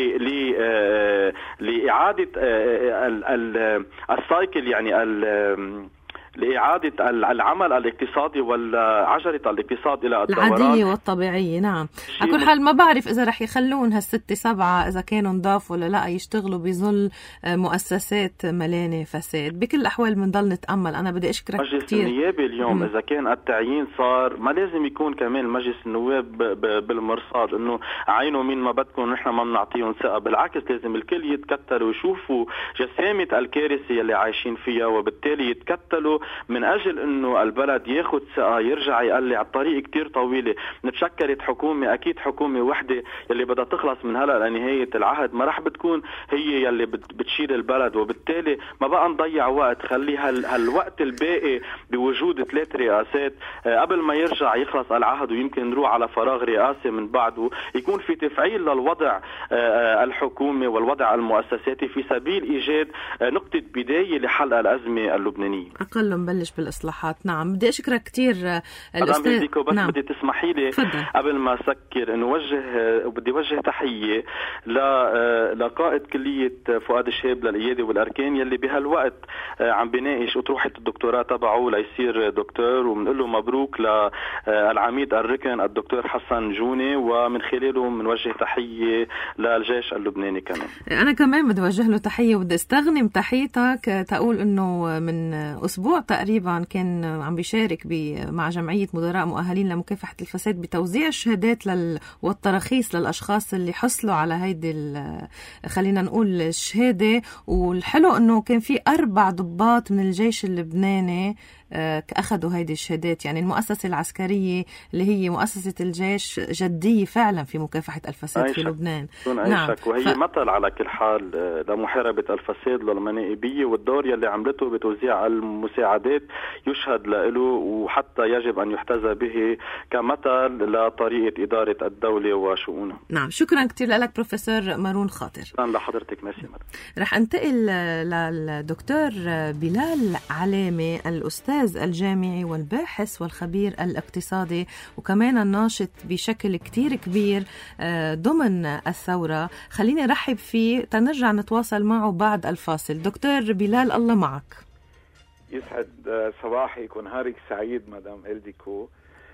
لإعادة السايكل، يعني لإعادة العمل الاقتصادي والعجلة الاقتصاد إلى الدوران العادية والطبيعية. نعم، على كل حال ما بعرف إذا رح يخلون هالستة سبعة إذا كانوا نضاف ولا لا يشتغلوا بظل مؤسسات مليانة فساد. بكل الأحوال بنضل نتأمل. أنا بدي أشكرك مجلس كتير. مجلس النيابة اليوم م. إذا كان التعيين صار ما لازم يكون كمان مجلس النواب بالمرصاد إنه عينوا مين ما بدكم نحن ما بنعطيهم ثقة. بالعكس لازم الكل يتكتلوا ويشوفوا جسامة الكارثة اللي عايشين فيها، وبالتالي يتكتلوا من أجل أنه البلد ياخد ثقة يرجع يقلع. الطريق كتير طويلة. نتشكلت حكومة، أكيد حكومة وحدة يلي بدها تخلص من هلأ لنهاية العهد ما رح بتكون هي يلي بتشيل البلد، وبالتالي ما بقى نضيع وقت. خلي هال هالوقت الباقي بوجود ثلاث رئاسات قبل ما يرجع يخلص العهد ويمكن نروح على فراغ رئاسي من بعده، يكون في تفعيل للوضع الحكومي والوضع المؤسساتي في سبيل إيجاد نقطة بداية لحل الأزمة اللبنانية. أقل نبلش بالإصلاحات. نعم، بدي أشكرك كتير الأستاذ. بس نعم. بدي تسمحي لي قبل ما أسكر إنه وجه بدي وجه تحية لقائد كلية فؤاد الشهاب للقيادة والأركان يلي بهالوقت عم بيناقش أطروحة الدكتوراه تبعه ليصير دكتور، وبنقول له مبروك للعميد الركن الدكتور حسن جوني، ومن خلاله بنوجه تحية للجيش اللبناني كمان. أنا كمان بدي أوجه له تحية، وبدي استغنم تحيتك تقول إنه من أسبوع تقريبا تقريبا كان عم بيشارك مع جمعية مدراء مؤهلين لمكافحة الفساد بتوزيع الشهادات لل... والتراخيص للأشخاص اللي حصلوا على هيدي ال... خلينا نقول الشهادة. والحلو أنه كان في أربع ضباط من الجيش اللبناني أخذوا هيدي الشهادات. يعني المؤسسة العسكرية اللي هي مؤسسة الجيش جدية فعلا في مكافحة الفساد في لبنان. نعم. وهي ف... مثل على كل حال لمحاربة الفساد للمنائبية، والدور يلي عملته بتوزيع المساعدات يشهد له، وحتى يجب أن يحتذى به كمثل لطريقة إدارة الدولة وشؤونها. نعم، شكرا كتير لك بروفيسور مارون خاطر. شكرا لحضرتك. ماشي. رح انتقل للدكتور بلال علامة، الأستاذ الجامعي والباحث والخبير الاقتصادي وكمان الناشط بشكل كتير كبير ضمن الثورة. خليني رحب فيه تنرجع نتواصل معه بعد الفاصل. دكتور بلال، الله معك. يسعد صباحك ونهارك سعيد مدام إلديكو.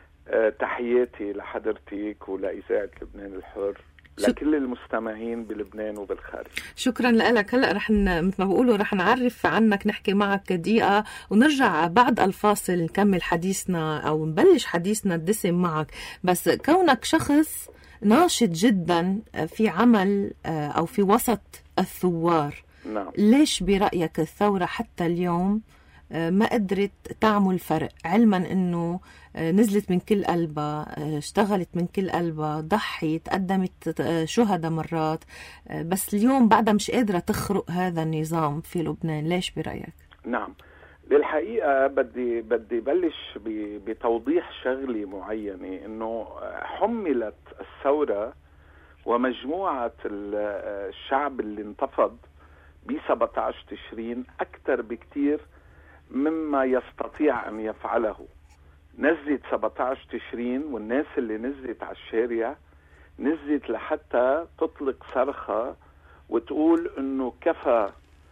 تحياتي لحضرتك ولإذاعة لبنان الحر، لكل المستمعين بلبنان وبالخارج. شكرا لك. هلا رح ن... مثل ما بقولوا رح نعرف عنك، نحكي معك دقيقة ونرجع بعد الفاصل نكمل حديثنا أو نبلش حديثنا الدسم معك. بس كونك شخص ناشط جدا في عمل أو في وسط الثوار، نعم. ليش برأيك الثورة حتى اليوم ما قدرت تعمل فرق، علما أنه نزلت من كل قلبها، اشتغلت من كل قلبها، ضحيت، قدمت شهداء مرات، بس اليوم بعدها مش قادرة تخرق هذا النظام في لبنان؟ ليش برأيك؟ نعم، للحقيقة بدي بدي بلش بتوضيح شغلة معينة، إنه حملت الثورة ومجموعة الشعب اللي انتفض ب سبعة عشر تشرين أكثر بكتير مما يستطيع أن يفعله. نزلت سبعة عشر تشرين، والناس اللي نزلت على الشارع نزلت لحتى تطلق صرخة وتقول إنه كفى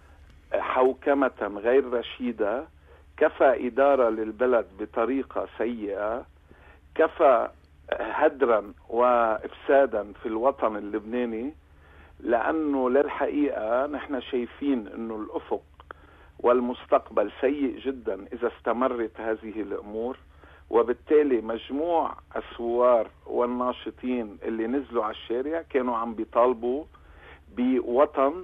حوكمة غير رشيدة، كفى إدارة للبلد بطريقة سيئة، كفى هدرا وإفسادا في الوطن اللبناني. لأنه للحقيقة نحن شايفين إنه الأفق والمستقبل سيء جدا إذا استمرت هذه الأمور، وبالتالي مجموع الثوار والناشطين اللي نزلوا على الشارع كانوا عم بيطالبوا بوطن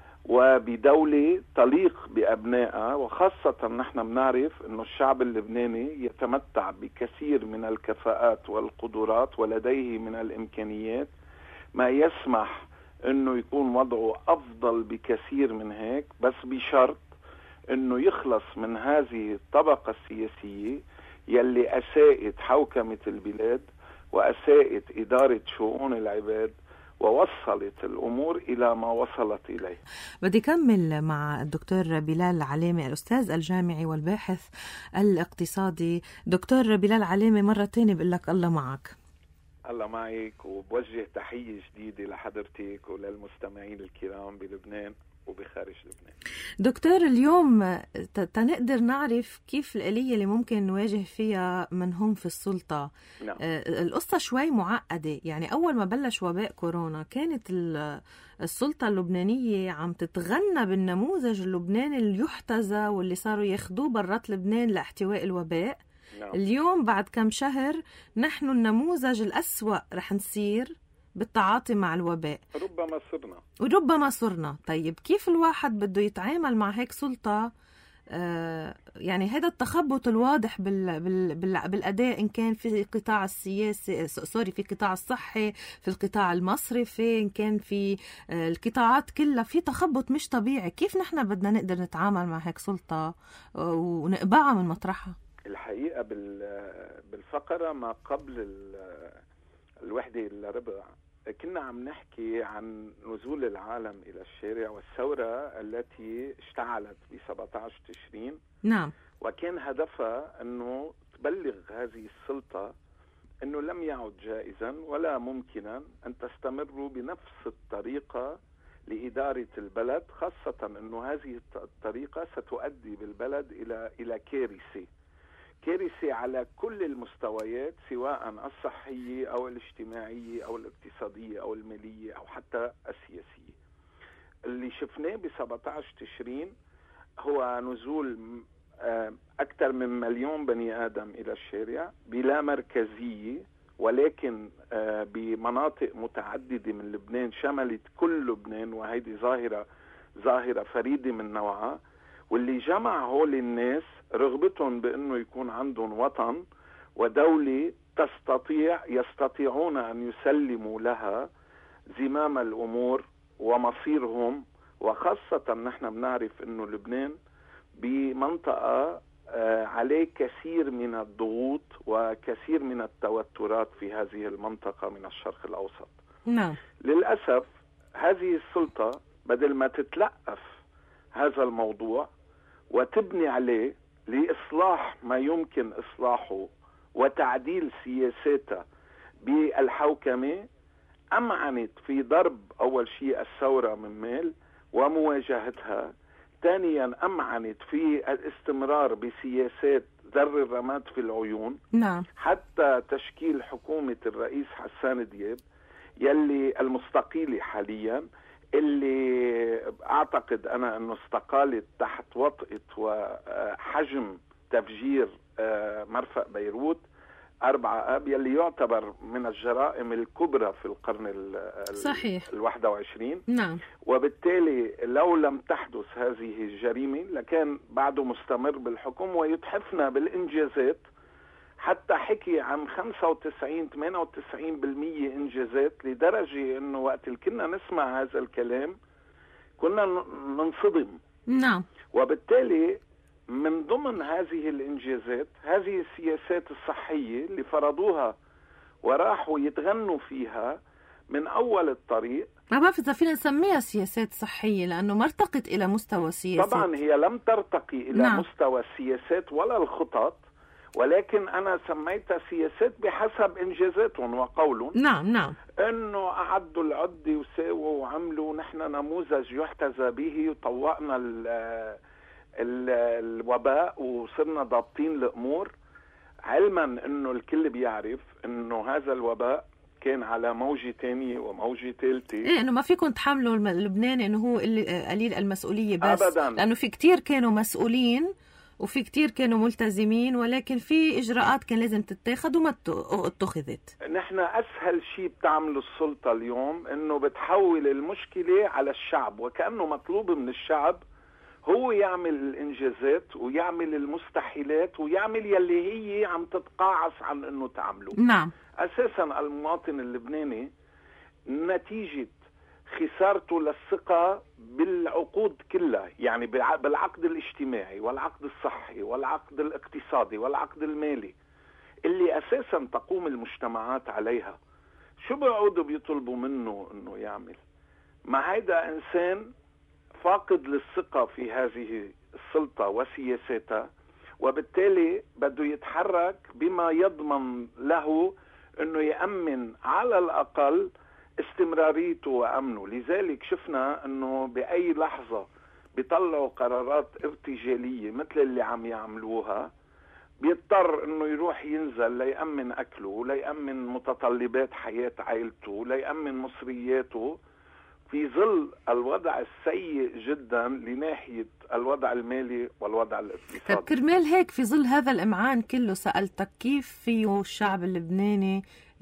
وبدولة تليق بأبنائها. وخاصة نحن بنعرف أنه الشعب اللبناني يتمتع بكثير من الكفاءات والقدرات ولديه من الإمكانيات ما يسمح أنه يكون وضعه أفضل بكثير من هيك، بس بشرط أنه يخلص من هذه الطبقة السياسية يلي أساءت حوكمة البلاد وأساءت إدارة شؤون العباد ووصلت الأمور إلى ما وصلت إليه. بدي كمل مع الدكتور بلال علامة، الأستاذ الجامعي والباحث الاقتصادي. دكتور بلال علامة، مرة تانية بقول لك الله معك. الله معك، وبوجه تحية جديدة لحضرتك وللمستمعين الكرام بلبنان وبخارج لبنان. دكتور، اليوم تنقدر نعرف كيف الآلية اللي ممكن نواجه فيها من هم في السلطة. نعم. القصة شوي معقدة. يعني أول ما بلش وباء كورونا كانت السلطة اللبنانية عم تتغنى بالنموذج اللبناني اللي يحتذى واللي صاروا ياخدوه برات لبنان لاحتواء الوباء. نعم. اليوم بعد كم شهر نحن النموذج الأسوأ رح نصير بالتعاطي مع الوباء. ربما صرنا وربما صرنا. طيب كيف الواحد بده يتعامل مع هيك سلطة؟ آه يعني هذا التخبط الواضح بال بال بال بالأداء، إن كان في القطاع السياسي، سوري في القطاع الصحي، في القطاع المصرفي، إن كان في آه القطاعات كلها في تخبط مش طبيعي. كيف نحن بدنا نقدر نتعامل مع هيك سلطة آه ونقبعها من مطرحها؟ الحقيقة بالفقرة ما قبل الوحدة إلا ربع كنا عم نحكي عن نزول العالم إلى الشارع والثورة التي اشتعلت ب سبعة عشر تشرين. نعم. وكان هدفها أنه تبلغ هذه السلطة أنه لم يعد جائزا ولا ممكنا أن تستمر بنفس الطريقة لإدارة البلد، خاصة أنه هذه الطريقة ستؤدي بالبلد إلى إلى كارثة كارثة على كل المستويات، سواء الصحية أو الاجتماعية أو الاقتصادية أو المالية أو حتى السياسية. اللي شفناه ب سبعة عشر تشرين هو نزول أكثر من مليون بني آدم إلى الشارع بلا مركزية، ولكن بمناطق متعددة من لبنان شملت كل لبنان، وهيدي ظاهرة ظاهرة فريدة من نوعها. واللي جمع هول الناس رغبتهم بأنه يكون عندهم وطن ودولة تستطيع يستطيعون أن يسلموا لها زمام الأمور ومصيرهم. وخاصة نحن بنعرف أنه لبنان بمنطقة عليه كثير من الضغوط وكثير من التوترات في هذه المنطقة من الشرق الأوسط. نعم. للأسف هذه السلطة بدل ما تتلقف هذا الموضوع وتبني عليه لإصلاح ما يمكن إصلاحه وتعديل سياساتها بالحوكمة، أمعنت في ضرب أول شيء الثورة من مال ومواجهتها، ثانيا أمعنت في الاستمرار بسياسات ذر الرماد في العيون. نعم. حتى تشكيل حكومة الرئيس حسان دياب يلي المستقيلة حاليا، اللي أعتقد أنا أنه استقالت تحت وطئة وحجم تفجير مرفأ بيروت أربعة آب، يلي يعتبر من الجرائم الكبرى في القرن صحيح الواحد وعشرين. نعم. وبالتالي لو لم تحدث هذه الجريمة لكان بعده مستمر بالحكم ويتحفنا بالإنجازات، حتى حكي عن خمسة وتسعين ثمانية وتسعين بالمية إنجازات، لدرجة أنه وقت اللي كنا نسمع هذا الكلام كنا ننصدم. نعم. وبالتالي من ضمن هذه الإنجازات هذه السياسات الصحية اللي فرضوها وراحوا يتغنوا فيها من أول الطريق. ما بعرف إذا فينا نسميها سياسات صحية لأنه ما ارتقت إلى مستوى سياسات. طبعا هي لم ترتقي إلى نعم. مستوى السياسات ولا الخطط، ولكن أنا سميتها سياسات بحسب إنجازاتهم وقولهم. نعم نعم. إنه أعدوا العدة وساووا وعملوا نحن نموذج يحتذى به، وطوقنا ال الوباء وصرنا ضابطين الأمور، علما أنه الكل بيعرف أنه هذا الوباء كان على موجة تانية وموجة ثالثة. إيه إنه ما فيكم تحملوا اللبنان إنه هو قليل المسؤولية بس أبداً. لأنه في كتير كانوا مسؤولين وفي كتير كانوا ملتزمين، ولكن في إجراءات كان لازم تتاخد وما اتخذت. نحن أسهل شيء بتعمل السلطة اليوم أنه بتحول المشكلة على الشعب، وكأنه مطلوب من الشعب هو يعمل الإنجازات ويعمل المستحيلات ويعمل يلي هي عم تتقاعس عن أنه تعمله. نعم. أساسا المواطن اللبناني نتيجة خسارته للثقة بالعقود كلها، يعني بالعقد الاجتماعي والعقد الصحي والعقد الاقتصادي والعقد المالي اللي أساسا تقوم المجتمعات عليها، شو بيعودوا بيطلبوا منه أنه يعمل؟ مع هيدا إنسان فاقد للثقة في هذه السلطة وسياساتها، وبالتالي بده يتحرك بما يضمن له أنه يأمن على الأقل استمراريته وأمنه. لذلك شفنا أنه بأي لحظة بيطلعوا قرارات ارتجالية مثل اللي عم يعملوها، بيضطر أنه يروح ينزل ليأمن أكله، ليأمن متطلبات حياة عائلته، ليأمن مصرياته، في ظل الوضع السيء جدا لناحية الوضع المالي والوضع الاقتصادي. طب كرمال هيك في ظل هذا الإمعان كله سألتك كيف فيه الشعب اللبناني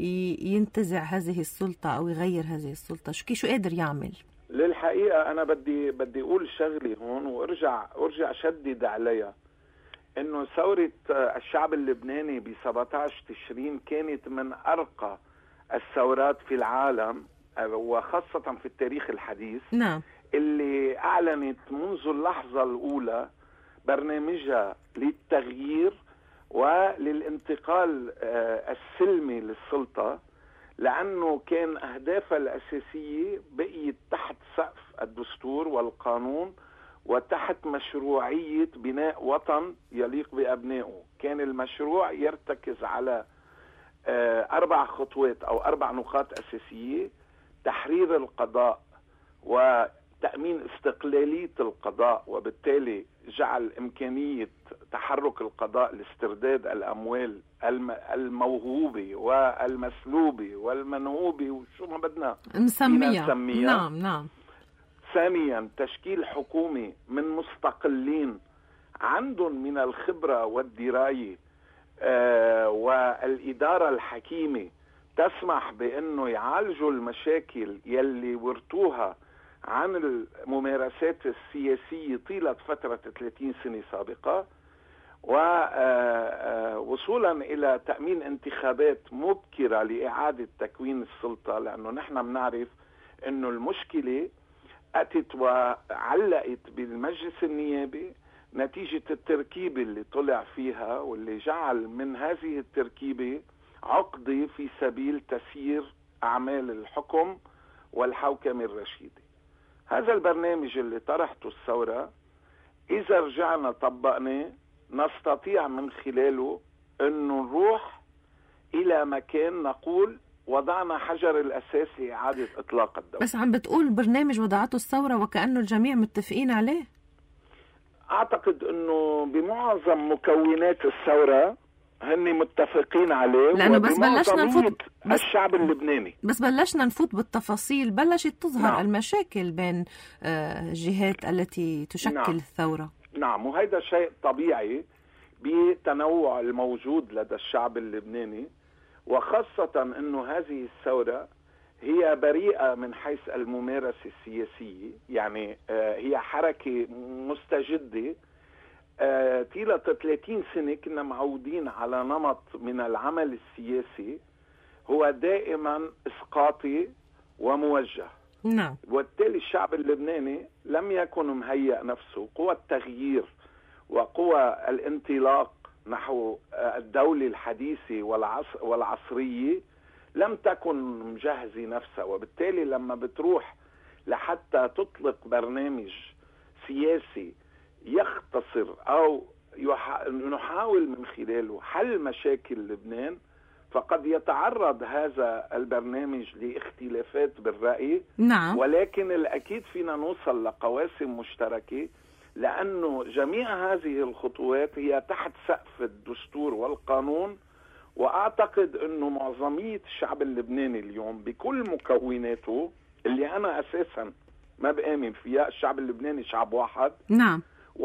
ينتزع هذه السلطة أو يغير هذه السلطة؟ شو شو قادر يعمل؟ للحقيقة أنا بدي بدي أقول شغلي هون وأرجع أرجع شدد عليها، إنه ثورة الشعب اللبناني ب سبعة عشر تشرين كانت من أرقى الثورات في العالم وخاصة في التاريخ الحديث. نعم. اللي أعلنت منذ اللحظة الأولى برنامجها للتغيير وللانتقال السلمي للسلطة، لأنه كان أهدافها الأساسية بقيت تحت سقف الدستور والقانون وتحت مشروعية بناء وطن يليق بأبنائه. كان المشروع يرتكز على أربع خطوات أو أربع نقاط أساسية: تحرير القضاء وتأمين استقلالية القضاء، وبالتالي جعل إمكانية تحرك القضاء لاسترداد الأموال الموهوبة والمسلوبة والمنهوبة وشو ما بدنا نسميها. نعم نعم. ثانيا تشكيل حكومة من مستقلين عندهم من الخبرة والدراية آه والإدارة الحكيمة تسمح بأنه يعالجوا المشاكل يلي ورثوها عن الممارسات السياسية طيلة فترة ثلاثين سنة سابقة، ووصولا إلى تأمين انتخابات مبكرة لإعادة تكوين السلطة، لأنه نحن بنعرف أنه المشكلة أتت وعلقت بالمجلس النيابي نتيجة التركيبة اللي طلع فيها، واللي جعل من هذه التركيبة عقدة في سبيل تسيير أعمال الحكم والحوكمة الرشيدة. هذا البرنامج اللي طرحته الثورة إذا رجعنا طبقناه نستطيع من خلاله أنه نروح إلى مكان نقول وضعنا حجر الأساس لإعادة إطلاق الدولة. بس عم بتقول برنامج وضعته الثورة وكأنه الجميع متفقين عليه. أعتقد أنه بمعظم مكونات الثورة هن متفقين عليه، لأنه بس بلشنا نفوت بس الشعب اللبناني بس بلشنا نفوت بالتفاصيل، بلشت تظهر نعم. المشاكل بين الجهات التي تشكل نعم. الثورة. نعم، وهذا شيء طبيعي بتنوع الموجود لدى الشعب اللبناني، وخاصة أنه هذه الثورة هي بريئة من حيث الممارسة السياسية، يعني هي حركة مستجدة. طيلة ثلاثين سنة كنا معودين على نمط من العمل السياسي هو دائما إسقاطي وموجه. نعم. وبالتالي الشعب اللبناني لم يكن مهيأ نفسه. قوى التغيير وقوى الانطلاق نحو الدولة الحديثة والعصرية لم تكن مجهزة نفسها، وبالتالي لما بتروح لحتى تطلق برنامج سياسي يختصر أو نحاول من خلاله حل مشاكل لبنان، فقد يتعرض هذا البرنامج لاختلافات بالرأي. نعم. ولكن الأكيد فينا نوصل لقواسم مشتركة، لأنه جميع هذه الخطوات هي تحت سقف الدستور والقانون. وأعتقد أنه معظمية الشعب اللبناني اليوم بكل مكوناته اللي أنا أساسا ما بآمن فيها، الشعب اللبناني شعب واحد. نعم.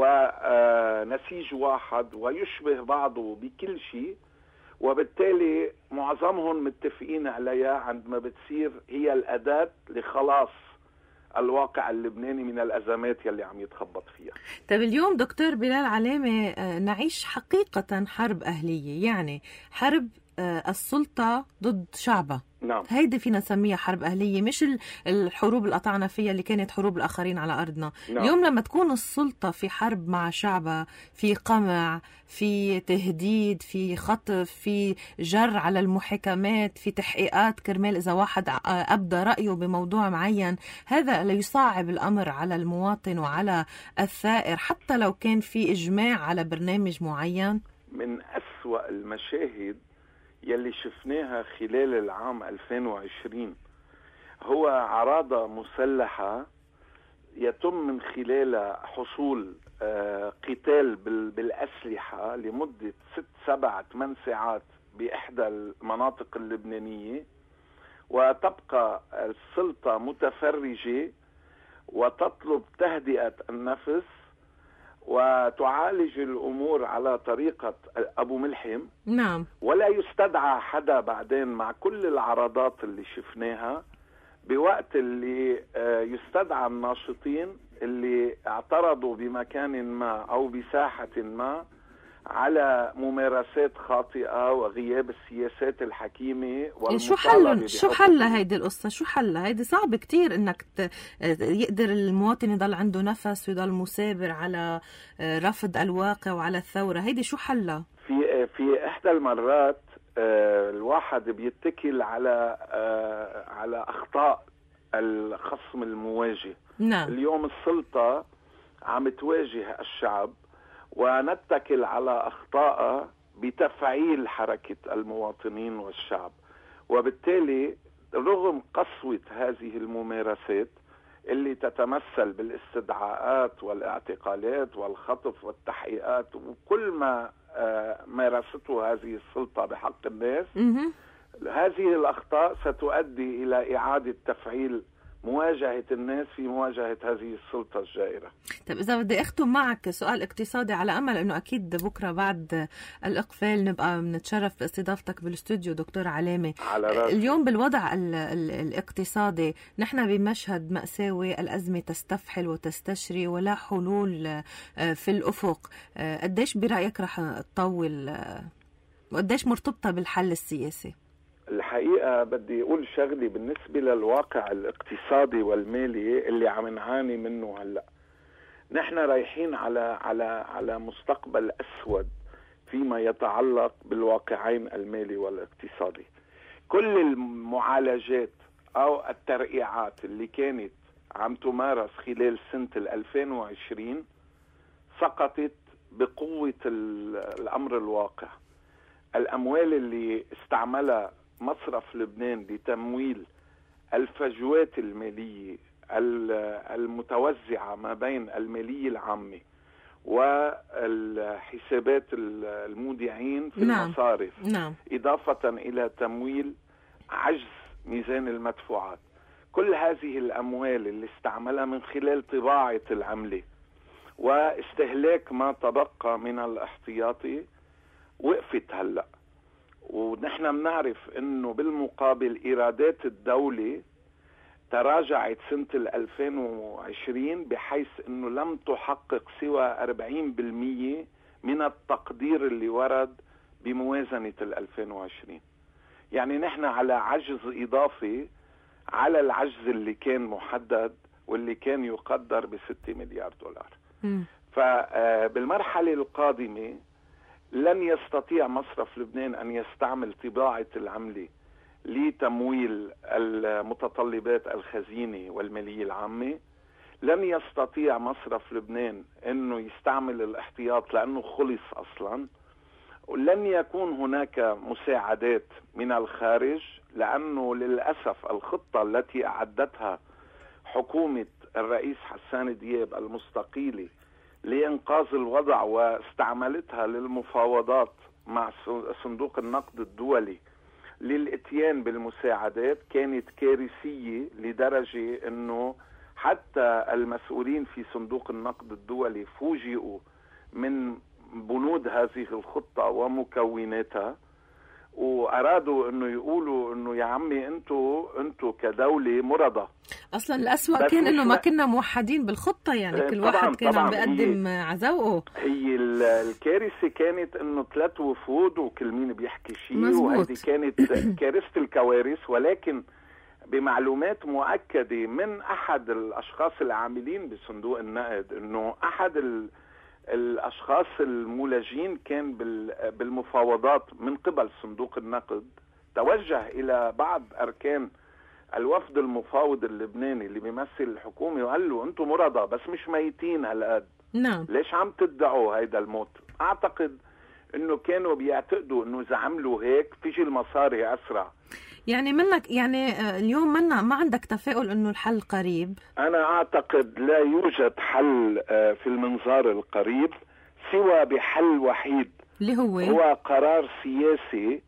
ونسيج واحد ويشبه بعضه بكل شيء، وبالتالي معظمهم متفقين عليها عندما بتصير هي الأداة لخلاص الواقع اللبناني من الأزمات يلي عم يتخبط فيها. طيب اليوم دكتور بلال علامة نعيش حقيقة حرب أهلية، يعني حرب السلطة ضد شعبها. نعم. هيدي فينا نسميها حرب أهلية، مش الحروب اللي قطعنا فيها اللي كانت حروب الآخرين على أرضنا. نعم. اليوم لما تكون السلطة في حرب مع شعبها، في قمع، في تهديد، في خطف، في جر على المحاكمات، في تحقيقات كرمال إذا واحد أبدى رأيه بموضوع معين، هذا لا يصعب الأمر على المواطن وعلى الثائر حتى لو كان في إجماع على برنامج معين. من أسوأ المشاهد يلي شفناها خلال العام ألفين وعشرين هو عراضة مسلحة يتم من خلالها حصول قتال بالأسلحة لمدة ست سبع ثمان ساعات بإحدى المناطق اللبنانية، وتبقى السلطة متفرجة وتطلب تهدئة النفس وتعالج الأمور على طريقة أبو ملحم. نعم. ولا يستدعى حدا بعدين مع كل العرضات اللي شفناها، بوقت اللي يستدعى الناشطين اللي اعترضوا بمكان ما أو بساحة ما على ممارسات خاطئة وغياب السياسات الحكيمة. شو حل شو حل هيدي القصة؟ شو حل هيدي؟ صعب كتير انك ت... يقدر المواطن يضل عنده نفس ويضل مثابر على رفض الواقع وعلى الثورة. هيدي شو حلها؟ في في احدى المرات الواحد بيتكل على على اخطاء الخصم المواجه. نعم. اليوم السلطة عم تواجه الشعب ونتكل على أخطاء بتفعيل حركة المواطنين والشعب، وبالتالي رغم قسوة هذه الممارسات اللي تتمثل بالاستدعاءات والاعتقالات والخطف والتحقيقات وكل ما مارسته هذه السلطة بحق الناس، هذه الأخطاء ستؤدي إلى إعادة تفعيل مواجهة الناس في مواجهة هذه السلطة الجائرة. طيب إذا بدي أختم معك سؤال اقتصادي، على أمل أنه أكيد بكرة بعد الإقفال نبقى نتشرف باستضافتك بالاستوديو دكتور علامة. اليوم بالوضع ال ال الاقتصادي نحن بمشهد مأساوي، الأزمة تستفحل وتستشري ولا حلول في الأفق. قديش برأيك رح تطول وقديش مرتبطة بالحل السياسي؟ الحقيقة بدي أقول شغلي بالنسبة للواقع الاقتصادي والمالي اللي عم نعاني منه هلأ. نحن رايحين على على على مستقبل أسود فيما يتعلق بالواقعين المالي والاقتصادي. كل المعالجات أو الترقيعات اللي كانت عم تمارس خلال سنة ألفين وعشرين سقطت بقوة الأمر الواقع. الأموال اللي استعملها مصرف لبنان لتمويل الفجوات المالية المتوزعة ما بين المالية العامة والحسابات المودعين في نعم. المصارف، نعم. إضافة إلى تمويل عجز ميزان المدفوعات، كل هذه الأموال اللي استعملها من خلال طباعة العملة واستهلاك ما تبقى من الاحتياطي وقفت هلأ. ونحن بنعرف انه بالمقابل ايرادات الدولة تراجعت سنة ألفين وعشرين بحيث انه لم تحقق سوى أربعين بالمئة من التقدير اللي ورد بموازنة ألفين وعشرين. يعني نحن على عجز اضافي على العجز اللي كان محدد واللي كان يقدر بستة مليار دولار. م. فبالمرحلة القادمة لن يستطيع مصرف لبنان أن يستعمل طباعة العملة لتمويل المتطلبات الخزينة والمالية العامة. لن يستطيع مصرف لبنان أنه يستعمل الاحتياط لأنه خلص أصلا. ولن يكون هناك مساعدات من الخارج لأنه للأسف الخطة التي أعدتها حكومة الرئيس حسان دياب المستقيلة لإنقاذ الوضع واستعملتها للمفاوضات مع صندوق النقد الدولي للإتيان بالمساعدات كانت كارثية لدرجة أنه حتى المسؤولين في صندوق النقد الدولي فوجئوا من بنود هذه الخطة ومكوناتها، وأرادوا أنه يقولوا أنه يا عمي أنتوا أنتوا كدولة مرضى. أصلا الأسوأ كان أنه ما كنا موحدين بالخطة، يعني كل واحد كان عم بيقدم عزوقه. هي الكارثة كانت أنه ثلاث وفود وكل مين بيحكي شيء، وهذه كانت كارثة الكوارث. ولكن بمعلومات مؤكدة من أحد الأشخاص العاملين بصندوق النقد أنه أحد ال الأشخاص المولجين كان بالمفاوضات من قبل صندوق النقد توجه إلى بعض أركان الوفد المفاوض اللبناني اللي بيمثل الحكومة وقال له أنتم مرضى بس مش ميتين هالقد. نعم. ليش عم تدعوا هيدا الموت؟ أعتقد أنه كانوا بيعتقدوا أنه إذا عملوا هيك تيجي المصاري أسرع. يعني منك يعني اليوم منا ما عندك تفاؤل انه الحل قريب؟ انا اعتقد لا يوجد حل في المنظار القريب سوى بحل وحيد اللي هو هو قرار سياسي،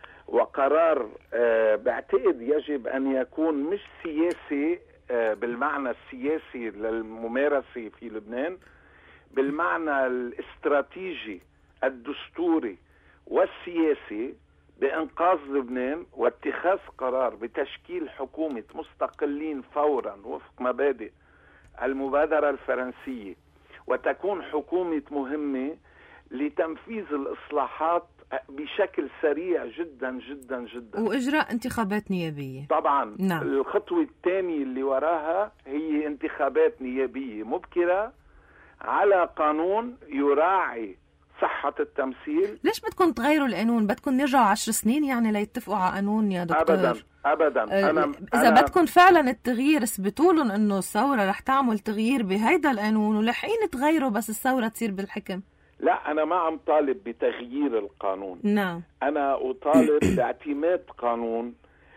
وقرار بعتقد يجب ان يكون مش سياسي بالمعنى السياسي للممارسة في لبنان، بالمعنى الاستراتيجي الدستوري والسياسي بإنقاذ لبنان واتخاذ قرار بتشكيل حكومة مستقلين فورا وفق مبادئ المبادرة الفرنسية، وتكون حكومة مهمة لتنفيذ الإصلاحات بشكل سريع جدا جدا جدا وإجراء انتخابات نيابية. طبعا. نعم. الخطوة الثانية اللي وراها هي انتخابات نيابية مبكرة على قانون يراعي صحة التمثيل. ليش بدكم تغيروا القانون؟ بدكم نرجعوا عشر سنين يعني ليتفقوا على قانون يا دكتور؟ أبدا أبدا. أنا إذا أنا بدكم فعلا التغيير اثبتوا لهم إنه الثورة رح تعمل تغيير بهيدا القانون ولحين تغيروا بس الثورة تصير بالحكم. لا، أنا ما عم طالب بتغيير القانون. نعم. أنا أطالب باعتماد قانون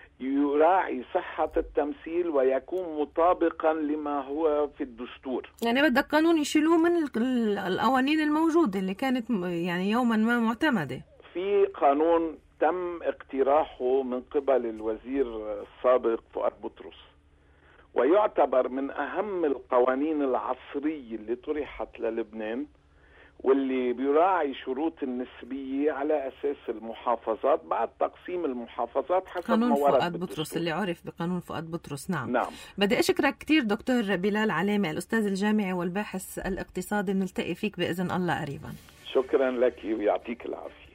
يراعي صحة التمثيل ويكون مطابقا لما هو في الدستور. يعني بدك قانون يشيلوه من القوانين الموجودة اللي كانت يعني يوما ما معتمدة. في قانون تم اقتراحه من قبل الوزير السابق فؤاد بطرس، ويعتبر من أهم القوانين العصرية اللي طرحت للبنان، واللي بيراعي شروط النسبية على أساس المحافظات بعد تقسيم المحافظات حسب قانون ما ورد فؤاد بالدستور. بطرس اللي عرف بقانون فؤاد بطرس. نعم. نعم. بدي أشكرك كتير دكتور بلال علامة، الأستاذ الجامعي والباحث الاقتصادي. نلتقي فيك بإذن الله قريبا. شكرا لك ويعطيك العافية.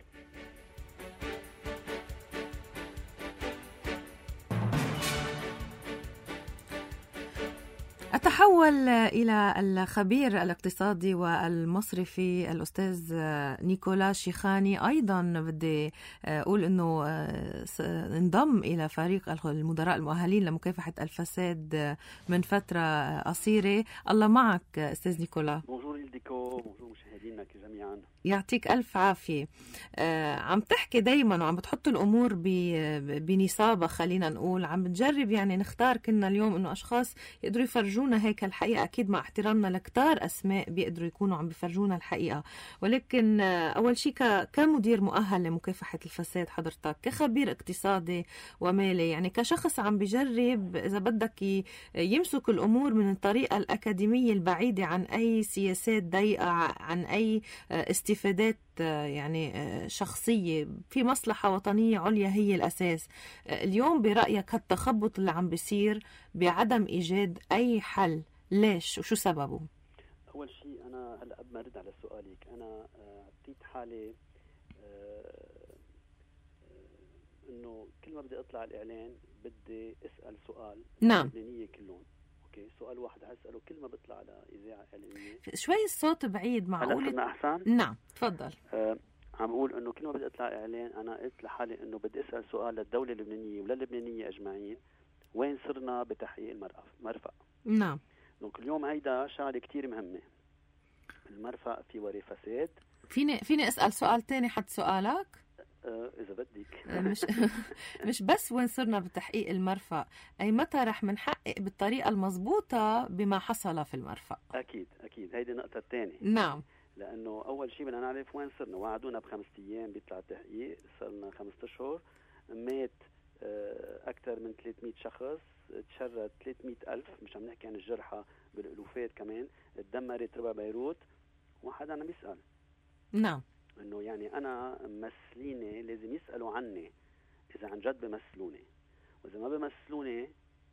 أتحول إلى الخبير الاقتصادي والمصرفي الأستاذ نيكولا شيخاني. أيضا بدي أقول أنه انضم إلى فريق المدراء المؤهلين لمكافحة الفساد من فترة قصيرة. الله معك أستاذ نيكولا. بونجور إلديكو، بونجور مشاهدينك جميعا. يعطيك ألف عافية. آه عم تحكي دايما وعم بتحط الأمور بنصابة، خلينا نقول عم بتجرب يعني نختار كنا اليوم إنه أشخاص يقدروا يفرجونا هيك الحقيقة، أكيد مع احترامنا لكتار أسماء بيقدروا يكونوا عم بيفرجونا الحقيقة، ولكن آه أول شيء كمدير مؤهل لمكافحة الفساد حضرتك، كخبير اقتصادي ومالي، يعني كشخص عم بيجرب إذا بدك يمسك الأمور من الطريقة الأكاديمية البعيدة عن أي سياسات ضيقة، عن أي استفادات يعني شخصية، في مصلحة وطنية عليا هي الأساس. اليوم برأيك هالتخبط اللي عم بيصير بعدم إيجاد أي حل، ليش وشو سببه؟ أول شيء أنا هلأ قبل ما أرد على سؤالك، أنا عطيت حالي إنه كل ما بدي أطلع الإعلان بدي أسأل سؤال. نعم. اللبنانية كلهم. أوكي، سؤال واحد هسأله كل ما بطلع على إذاعة إعلانية. شوي الصوت بعيد، معقول؟ هلا أحسن؟ نعم تفضل. آه عم أقول إنه كل ما بدي أطلع إعلان أنا قلت لحالي إنه بدي أسأل سؤال للدولة اللبنانية وللبنانية أجمعين، وين صرنا بتحقيق المرفق؟ مرفق. نعم. دونك اليوم هيدا شغلة كتير مهمة. المرفق في وري فساد. فيني فيني أسأل سؤال تاني حد سؤالك؟ آه إذا بدك. مش مش بس وين صرنا بتحقيق المرفق، أي متى رح منحقق بالطريقة المضبوطة بما حصل في المرفق؟ أكيد أكيد، هيدي النقطة الثانية. نعم. لأنه أول شيء بدنا نعرف وين صرنا. وعدونا بخمسة أيام بيطلع التحقيق، صرنا خمسة أشهر، مات أكثر من ثلاثمئة شخص، تشرد ثلاثمئة ألف، مش عم نحكي عن الجرحى بالألوفات كمان، تدمرت ربع بيروت، وحدا عم يسأل. نعم. إنه يعني أنا مسليني لازم يسألوا عني إذا عن جد بمثلوني، وإذا ما بمثلوني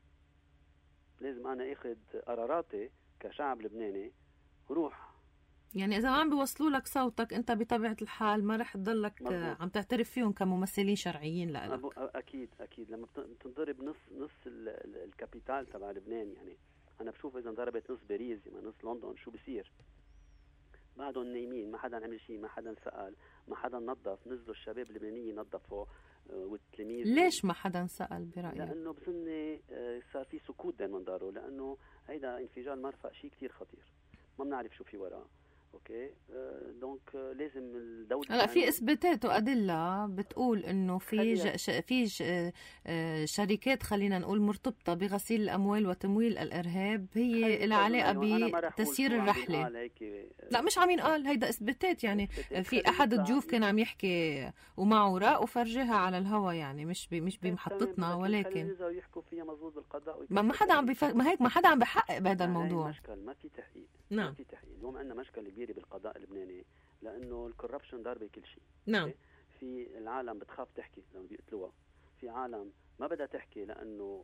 لازم أنا أخذ قراراتي كشعب لبناني وروح. يعني إذا ما عم بيوصلوا لك صوتك أنت بطبيعة الحال ما رح تضلك عم تعترف فيهم كممثلين شرعيين لك. أكيد أكيد. لما بتنضرب نص نص الكابيتال تبع لبنان، يعني أنا بشوف إذا انضربت نص باريس ما نص لندن شو بصير؟ بعدهم نايمين، ما حدا عمل شيء، ما حدا سأل، ما حدا نظف. نزلوا الشباب اللبنانيين نظفوا والتلاميذ. ليش ما حدا سأل برأيك؟ لأنه بظني صار في سكوت بين منظاره، لأنه هيدا انفجار مرفق شيء كتير خطير، ما بنعرف شو في وراه. اوكي أه دونك لازم الدوله هلا في اثباتات وادله بتقول انه في ج... في ج... شركات خلينا نقول مرتبطه بغسيل الاموال وتمويل الارهاب، هي لها علاقه بتسيير الرحله. لا مش عم ينقال، هيدا اثباتات. يعني في احد الضيوف كان عم يحكي ومعه اوراق وفرجها على الهواء، يعني مش ب... مش بمحطتنا، ولكن يحكوا فيها مزبوط بالقضاء. ما حدا عم بف... ما هيك ما حدا عم بحقق بهذا الموضوع. مشكل، ما في تحقيق. نعم. ما في تحقيق. اليوم عندنا مشكله كبيره بالقضاء اللبناني، لانه الكوربشن ضاربه كل شيء. نعم. في العالم بتخاف تحكي لما بيقتلوها، في عالم ما بدها تحكي لانه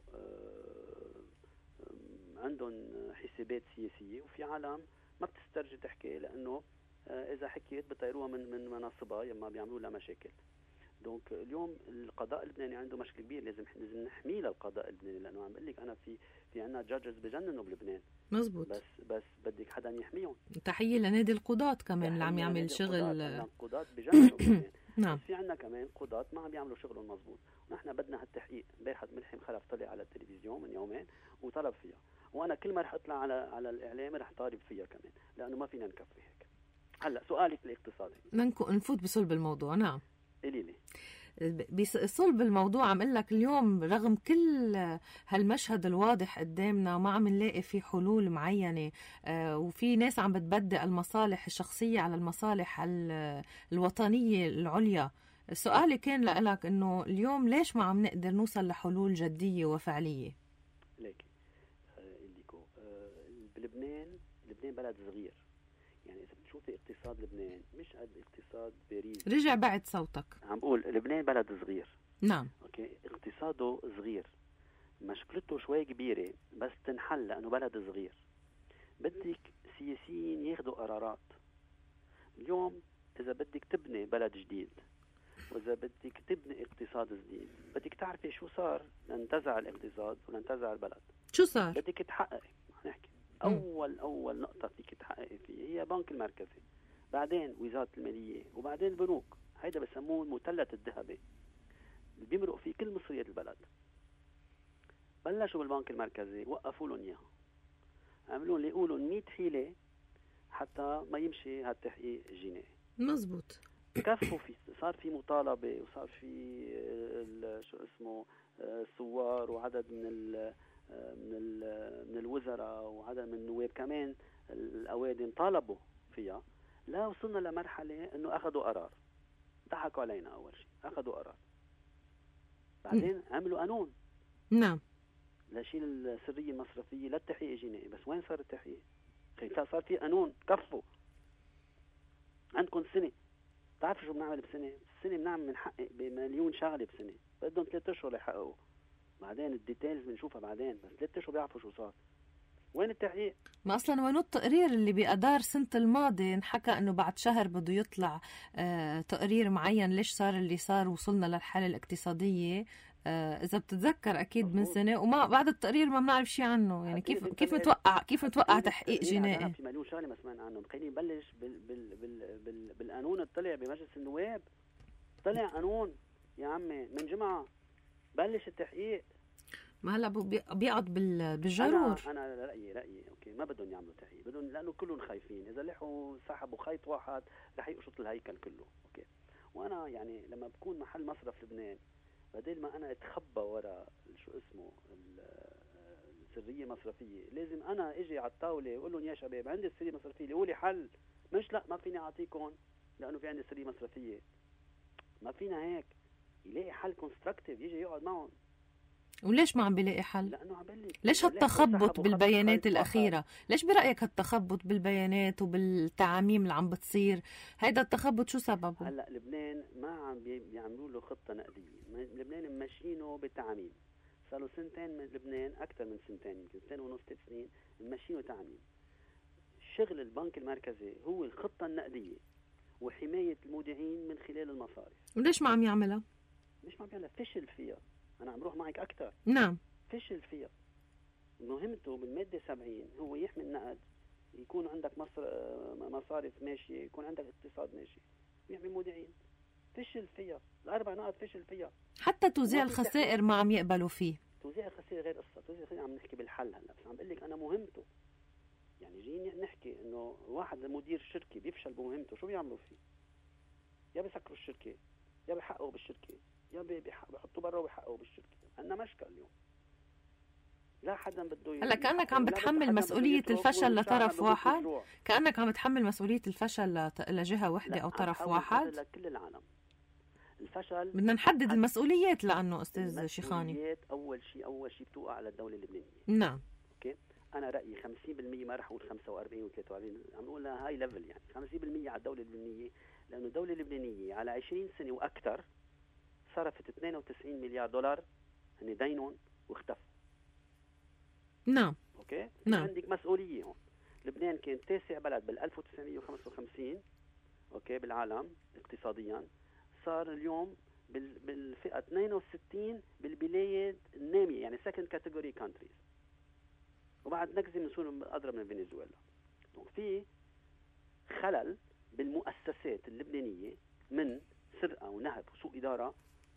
عندهم حسابات سياسيه، وفي عالم ما بتسترجي تحكي لانه اذا حكيت بطيروها من من مناصبها لما بيعملوا لها مشاكل. دونك اليوم القضاء اللبناني عنده مشكله كبيره، لازم لازم نحميه للقضاء اللبناني، لانه عم بقول لك انا في في عندنا جادجز بجننوا بلبنان. مزبوط. بس بس بدك حدا يحميهم. تحيه لنادي القضاة كمان اللي عم يعمل شغل. القضاة بجننوا بلبنان. نعم. في عندنا كمان قضاة ما عم يعملوا شغلهم مزبوط، ونحن بدنا هالتحقيق. امبارح ملحم خلف طلع على التلفزيون من يومين وطلب فيها، وانا كل ما رح اطلع على على الاعلام رح طالب فيها كمان، لانه ما فينا نكفي هيك. هلا سؤالك الاقتصادي، نفوت بصلب الموضوع. نعم. قولي لي. بصلب الموضوع عم اقول لك اليوم رغم كل هالمشهد الواضح قدامنا ما عم نلاقي في حلول معينه، آه وفي ناس عم بتبدأ المصالح الشخصيه على المصالح الوطنيه العليا. سؤالي كان لك انه اليوم ليش ما عم نقدر نوصل لحلول جديه وفعليه؟ ليك لبنان لبنان بلد صغير، يعني اذا بتشوفي اقتصاد لبنان مش قد اقتصاد باريس. رجع بعد صوتك. عم بقول لبنان بلد صغير. نعم. اوكي، اقتصاده صغير، مشكلته شوي كبيره بس تنحل لانه بلد صغير. بدك سياسيين ياخذوا قرارات. اليوم اذا بدك تبني بلد جديد واذا بدك تبني اقتصاد جديد بدك تعرفي شو صار لانتزع الاقتصاد ولانتزع البلد. شو صار؟ بدك تحققي. نحكي اول اول نقطه فيك تحققي فيه هي بنك المركزي، بعدين وزاره الماليه، وبعدين البنوك. هيدا بسموه المثلث الذهبي اللي بيمرق فيه كل مصريات البلد. بلشوا بالبنك المركزي، وقفوا لهم اياها، عملوا لي يقولوا مية حيله حتى ما يمشي هالتحقيق الجنائي. مزبوط. كفوا في، صار في مطالبه وصار في شو اسمه الثوار وعدد من ال من ال من الوزراء وعدد من النواب كمان الاوادم طالبوا فيها. لا وصلنا لمرحله انه اخذوا قرار، ضحكوا علينا. اول شيء اخذوا قرار، بعدين عملوا قانون. نعم. لشيل السريه المصرفيه للتحقيق الجنائي. بس وين صار التحقيق؟ صار في قانون، كفوا. عندكم سنه. بتعرفوا شو بنعمل بسنه؟ السنه بنعمل بنحقق بمليون شغله بسنه، بدهم ثلاث اشهر يحققوا. بعدين الديتيلز بنشوفها بعدين، بس ثلاث اشهر بيعرفوا شو صار. وين التحقيق؟ ما اصلا وين التقرير اللي بأدار سنة الماضي انحكى انه بعد شهر بده يطلع آه تقرير معين ليش صار اللي صار، وصلنا للحالة الاقتصادية. آه اذا بتتذكر اكيد من سنة، وما بعد التقرير ما بنعرف شيء عنه. يعني كيف كيف متوقع كيف متوقع تحقيق جنائي؟ في مليون شغله ما سمعنا عنه. خلينا نبلش بال بال بال بال بالقانون اللي طلع بمجلس النواب. طلع قانون يا عمي من جمعة، بلش التحقيق. ما هلا بيقعد بالجرور. انا انا رايي رايي اوكي ما بدهم يعملوا تحقيق، بدهم، لانه كلهم خايفين اذا لحوا سحبوا خيط واحد رح يقشط الهيكل كله. اوكي، وانا يعني لما بكون محل مصرف لبنان بدل ما انا اتخبى ورا شو اسمه السريه المصرفيه، لازم انا اجي على الطاوله واقول لهم يا شباب عندي السريه المصرفيه، قولي حل. مش لا ما فيني اعطيكم لانه في عندي سريه مصرفيه. ما فينا هيك. يلاقي حل كونستراكتيف، يجي يقعد معهم. وليش ما عم بيلاقي حل؟ لانه عم بلي ليش هالتخبط بالبيانات الاخيره؟ ليش برايك هالتخبط بالبيانات وبالتعاميم اللي عم بتصير؟ هيدا التخبط شو سببه؟ هلا لبنان ما عم بيعملوا له خطه نقديه. لبنان ماشيينه بالتعاميم. صار له سنتين من لبنان، اكثر من سنتين، يمكن سنه ونص ثلاث سنين ماشيينه تعاميم. شغل البنك المركزي هو الخطه النقديه وحمايه المودعين من خلال المصارف. وليش ما عم يعملها؟ مش ما عم يعملها، فشل فيها. أنا عم روح معك أكتر. نعم. فشل فيها. مهمته بالمادة سبعين هو يحمي النقد، يكون عندك مصر مصارف ماشية، يكون عندك اقتصاد ماشي، يحمي المودعين. فشل فيها، الأربع نقط فشل فيها. حتى توزيع الخسائر ما عم يقبلوا فيه. توزيع الخسائر غير قصة، توزيع الخسائر عم نحكي بالحل هلا، بس عم بقول لك أنا مهمته. يعني جيني نحكي إنه واحد مدير شركة بيفشل بمهمته، شو بيعملوا فيه؟ يا بيسكروا الشركة، يا بيحققوا بالشركة، يا بيحطوا برا وبيحققوا بالشركة. عندنا مشكل اليوم. لا حدا بده. هلا كأنك عم بتحمل مسؤولية الفشل لطرف واحد، كأنك عم بتحمل مسؤولية الفشل لجهة واحدة أو طرف واحد. لكل العالم. الفشل بدنا نحدد المسؤوليات لأنه أستاذ شيخاني. المسؤوليات أول شيء أول شيء بتوقع على الدولة اللبنانية. نعم. أوكي. أنا رأيي خمسين بالمية، ما رح أقول خمسة وأربعين وثلاثة وأربعين، عم نقول هاي ليفل، يعني خمسين بالمية على الدولة اللبنانية، لأنه الدولة اللبنانية على عشرين سنة وأكثر صرفت اثنين وتسعين مليار دولار هن دينهم واختفوا. نعم. اوكي. نعم. عندك مسؤوليه هون. لبنان كان تاسع بلد بال ألف وتسعمية وخمسة وخمسين اوكي بالعالم اقتصاديا، صار اليوم بال... بالفئه اثنين وستين بالبلاد الناميه، يعني سكند كاتيجوري كانتريز، وبعد نكزه بنصير اضرب من فنزويلا. دونك في خلل بالمؤسسات اللبنانيه من سرقه ونهب وسوء اداره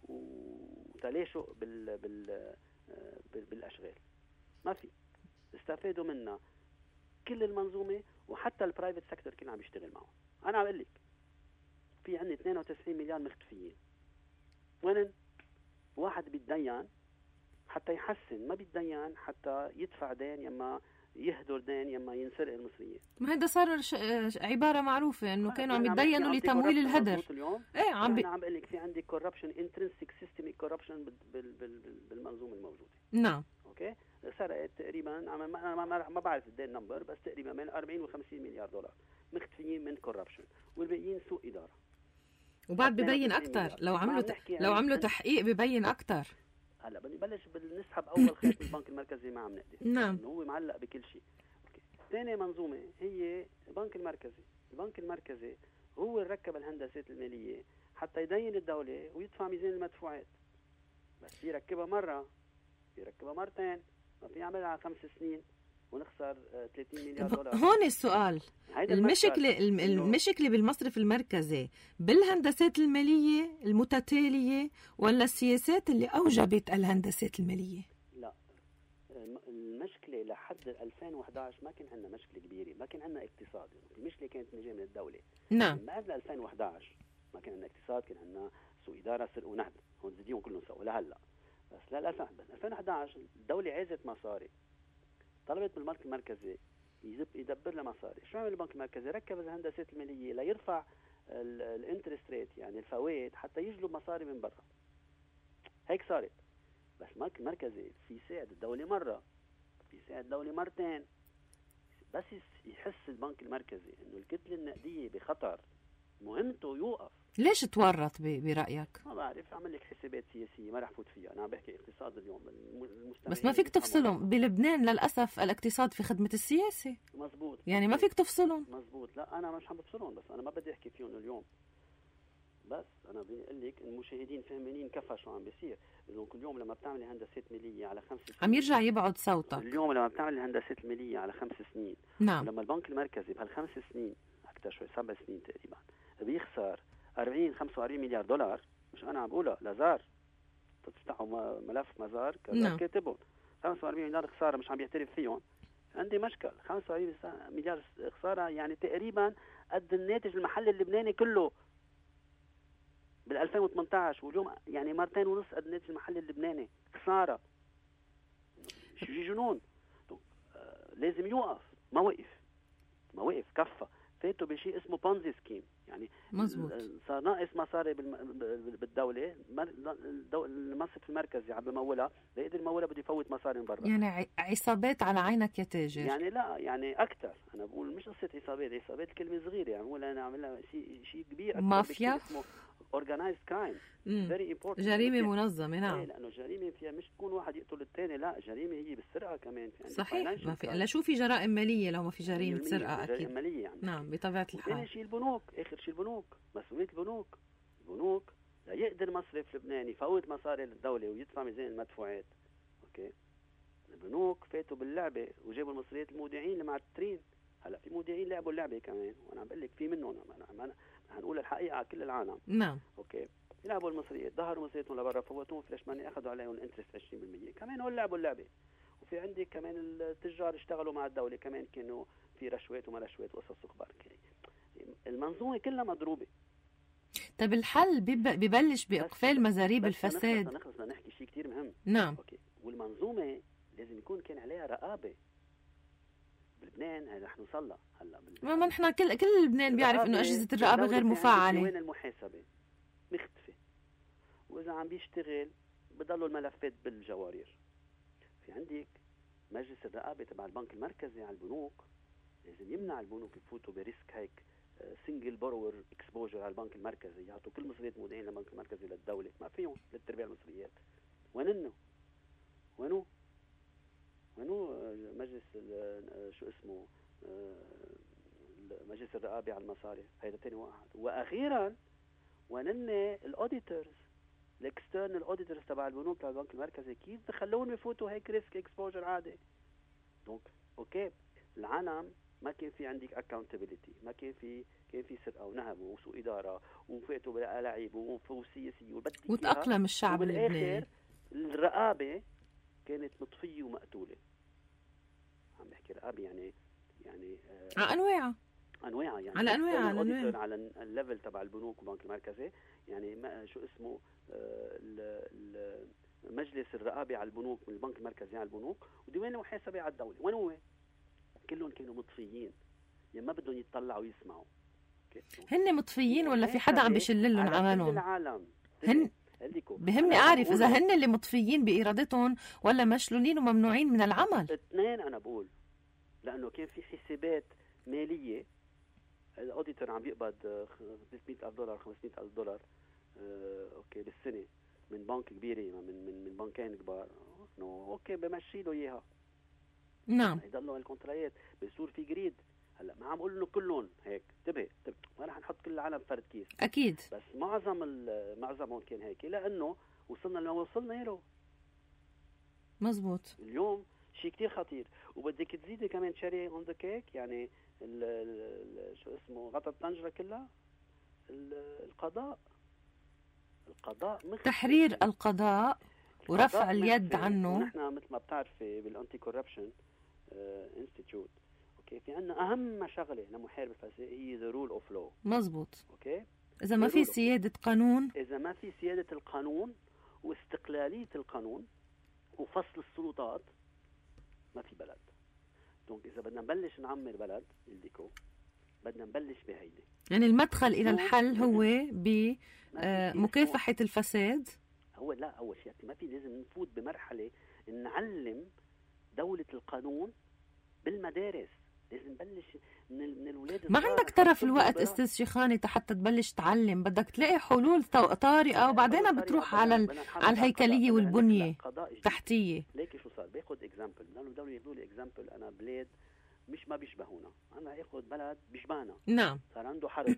وتلاشؤ بال... بال... بالاشغال. ما في. استفادوا منا كل المنظومه وحتى البرايفت سيكتور كان عم يشتغل معهم. انا عم اقول لك في عندي اثنين وتسعين مليار مختفيين. وين واحد بيتدين حتى يحسن، ما بيتدين حتى يدفع دين يما يهدر دين يما ينسرق المصريين. ما هذا صار ش... عباره معروفه انه كانوا عم يتدينوا لتمويل الهدر. ايه عم ب... عم بقول لك في عندي كوربشن انترنسيك سيستميك كوربشن بالمنظومه الموجوده. نعم اوكي سرقت تقريبا ما ما, ما, ما بعرف قد ايه النمبر بس تقريبا من أربعين وخمسين مليار دولار مختفيين من كوربشن والباقيين سوء اداره. وبعد ببين اكثر لو عملوا ت... لو عملوا تحقيق ببين اكثر. هلا بدي بلش بالنسحب اول خيط من البنك المركزي ما عم نقدر. نعم انه هو معلق بكل شيء. اوكي ثاني منظومه هي البنك المركزي. البنك المركزي هو اللي ركب الهندسات الماليه حتى يدين الدوله ويدفع ميزان المدفوعات. بس يركبها مره يركبها مرتين ما في يعملها على خمس سنين ونخسر ثلاثين مليار دولار. هون السؤال المشكله المشكله بالمصرف المركزي بالهندسات الماليه المتتاليه ولا السياسات اللي اوجبت الهندسات الماليه؟ لا المشكله لحد ألفين وإحدى عشر ما كان عندنا مشكله كبيره، ما كان عندنا اقتصاد، المشكله كانت جايه من الدوله. نعم ما قبل ألفين وإحدى عشر ما كان عندنا اقتصاد، كان عندنا سوء اداره سرق ونهب، هون زديهم كلهم سوا لهلا. بس لا ألفين وإحدى عشر الدوله عايزت مصاري، طلبت من البنك المركزي يدبر لها مصاري. شو عمل البنك المركزي؟ ركب الهندسات الماليه ليرفع الانترست ريت يعني الفوائد حتى يجلب مصاري من برا. هيك صارت. بس البنك المركزي في يساعد الدوله مره، في يساعد الدوله مرتين. بس يحس البنك المركزي انه الكتله النقديه بخطر مهمته يوقف. ليش تورط برايك؟ ما بعرف، عمل لك حسابات سياسيه ما رح فوت فيها، انا عم بحكي اقتصاد اليوم. بس ما فيك تفصلهم بلبنان للاسف، الاقتصاد في خدمه السياسه. مزبوط يعني ما فيك تفصلهم. مزبوط. لا انا مش عم بفصلهم، بس انا ما بدي احكي فيهم اليوم. بس انا بقول لك المشاهدين فهمانين كفى شو عم بيصير. اذا كل يوم لما بتعملي هندسات ماليه على خمس سنين عم يرجع يبعد صوتك. اليوم لما بتعملي هندسات الماليه على خمس سنين نعم لما البنك المركزي بهالخمس سنين اكثر شوي سبع سنين تقريبا بيخسر أربعين خمسة وأربعين مليار دولار. مش انا عم بقولها، لازار تفتحوا ملف مزار كذا كاتبهم خمسة وأربعين مليار خساره مش عم بيعترف فيهم. عندي مشكل. خمسة وأربعين مليار خساره يعني تقريبا قد الناتج المحلي اللبناني كله بال ألفين وثمانية عشر، واليوم يعني مرتين ونص قد الناتج المحلي اللبناني خساره. شيء جنون. آه لازم يوقف. ما وقف ما وقف كفى. فاتوا بشيء اسمه بونزي سكيم، يعني مزبوط. صار ناقص مصاري بالدوله، المصرف المركزي عم بمولها، ليقدر يمولها بده يفوت مصاري من برا. يعني عصابات على عينك يا تاجر. يعني لا يعني اكثر، انا بقول مش قصه عصابات، عصابات كلمه صغيره، يعني بقول انا عاملها شيء شيء كبير. مافيا اسمه organized crime very important. جريمه منظمه. نعم. لانه جريمه فيها مش تكون واحد يقتل الثاني، لا جريمه هي بالسرقه كمان. يعني صحيح. ما في لا شو في جرائم ماليه لو ما في جريمه سرقه اكيد. جرائم ماليه يعني. نعم بطبيعه الحال. ثاني شيء البنوك، اخر شيء البنوك، مسؤوليه البنوك. البنوك لا يقدر مصرف لبناني يفوت مصاري للدوله ويدفع ميزان المدفوعات. اوكي البنوك فاتوا باللعبه وجابوا المصريات المودعين المعترين. هلا في مودعين لعبوا اللعبه كمان، وانا عم بقول لك في منهم، انا هنقول الحقيقه على كل العالم. نعم. اوكي يلعبوا المصريات، ظهروا مصرياتهم لبرا، فوتوهم فلاش ماني، اخذوا عليهم الانترست عشرين بالمية كمان، هول لعبوا اللعبه. وفي عندي كمان التجار اشتغلوا مع الدوله كمان، كانوا في رشوات وما رشوات وقصص اخبار. المنظومه كلها مضروبه. طيب الحل ببلش باقفال مزاريب الفساد. نخلص نخلص نحكي شيء كثير مهم. نعم. اوكي والمنظومه لازم يكون كان عليها رقابه. بلبنان رح نوصل لها هلا. ما نحن كل كل لبنان بيعرف انه اجهزه الرقابه غير مفعله. وين المحاسبه مختفي، واذا عم بيشتغل بضلوا الملفات بالجوارير. في عندك مجلس الرقابه تبع البنك المركزي على البنوك، لازم يمنع البنوك يفوتوا بريسك هيك سنجل بورور اكسبوجر على البنك المركزي، يعطوا كل مصريات مودعين للبنك المركزي للدوله، ما فيهم للتربيه المصريات. وينو وينو وينو مجلس شو اسمه مجلس الرقابه على المصاري، هيدا ثاني واحد. واخيرا وينن الاوديتورز الاكسترنال اوديتورز تبع البنوك تبع البنك المركزي، كيف بخلون يفوتوا هيك ريسك اكسبوجر عادي؟ دونك اوكي العالم ما كان في عندك اكاونتابيلتي، ما كان في كان في سرقه ونهب وسوء اداره وفاتوا بلاعيب وسياسي وبدك وتاقلم الشعب اللبناني. الرقابه كانت مطفيه ومقتوله. عم بحكي رقابه يعني يعني على آه انواع انواع يعني على انواع على انواع على الليفل تبع البنوك والبنك المركزي، يعني ما شو اسمه آه مجلس الرقابه على البنوك من البنك المركزي على البنوك، وديوان المحاسبه على الدوله. وين هو؟ كلهم كانوا مطفيين، يا ما بدهم يتطلعوا ويسمعوا. هن مطفيين ولا في حدا عم بيشل لهم عملهم؟ العالم هن بهمني اعرف اذا هن اللي مطفيين بارادتهم ولا مشلولين وممنوعين من العمل. اثنين انا بقول، لانه كان في حسابات ماليه، الاوديتور عم بيقبض ثلاثمئة ألف دولار خمسمئة ألف دولار اه اوكي بالسنه من بنك كبيره، من من من بنكين كبار، انه اوكي بمشي له اياها. نعم يضلوا الكونترايات بيصير في جريد. هلا ما عم اقول انه كلهم هيك، انتبه ما رح نحط كل العالم فرد كيس اكيد، بس معظم معظمهم كان هيك، لانه وصلنا لما وصلنا له. مزبوط. اليوم شيء كتير خطير، وبدك تزيدي كمان شري اون ذا كيك، يعني ال ال شو اسمه غطى الطنجره كلها، القضاء القضاء مخ تحرير القضاء ورفع اليد عنه. نحن مثل ما بتعرفي بالانتي كوربشن انستيتيوت اوكي في عندنا اهم شغله لمحارب الفساد هي ذا رول اوف لو. مزبوط. اوكي اذا ما في سياده قانون، اذا ما في سياده القانون واستقلاليه القانون وفصل السلطات، ما في بلد. دونك اذا بدنا نبلش نعمر بلد الديكو بدنا نبلش بهيدي. يعني المدخل الى الحل هو بمكافحه الفساد. هو لا اول شيء ما في، لازم نفوت بمرحله نعلم دوله القانون بالمدارس. لازم نبلش من من الاولاد. ما عندك طرف الوقت استاذ شيخاني حتى تبلش تعلم، بدك تلاقي حلول طارئه وبعدين بتروح على على الهيكليه والبنيه التحتيه. ليكي شو صار؟ باخذ اكزامبل، لانه بدهم ياخذوا لي اكزامبل. انا بلاد مش ما بيشبهونا، انا اخذ بلد بيشبهنا. نعم. صار عنده حرب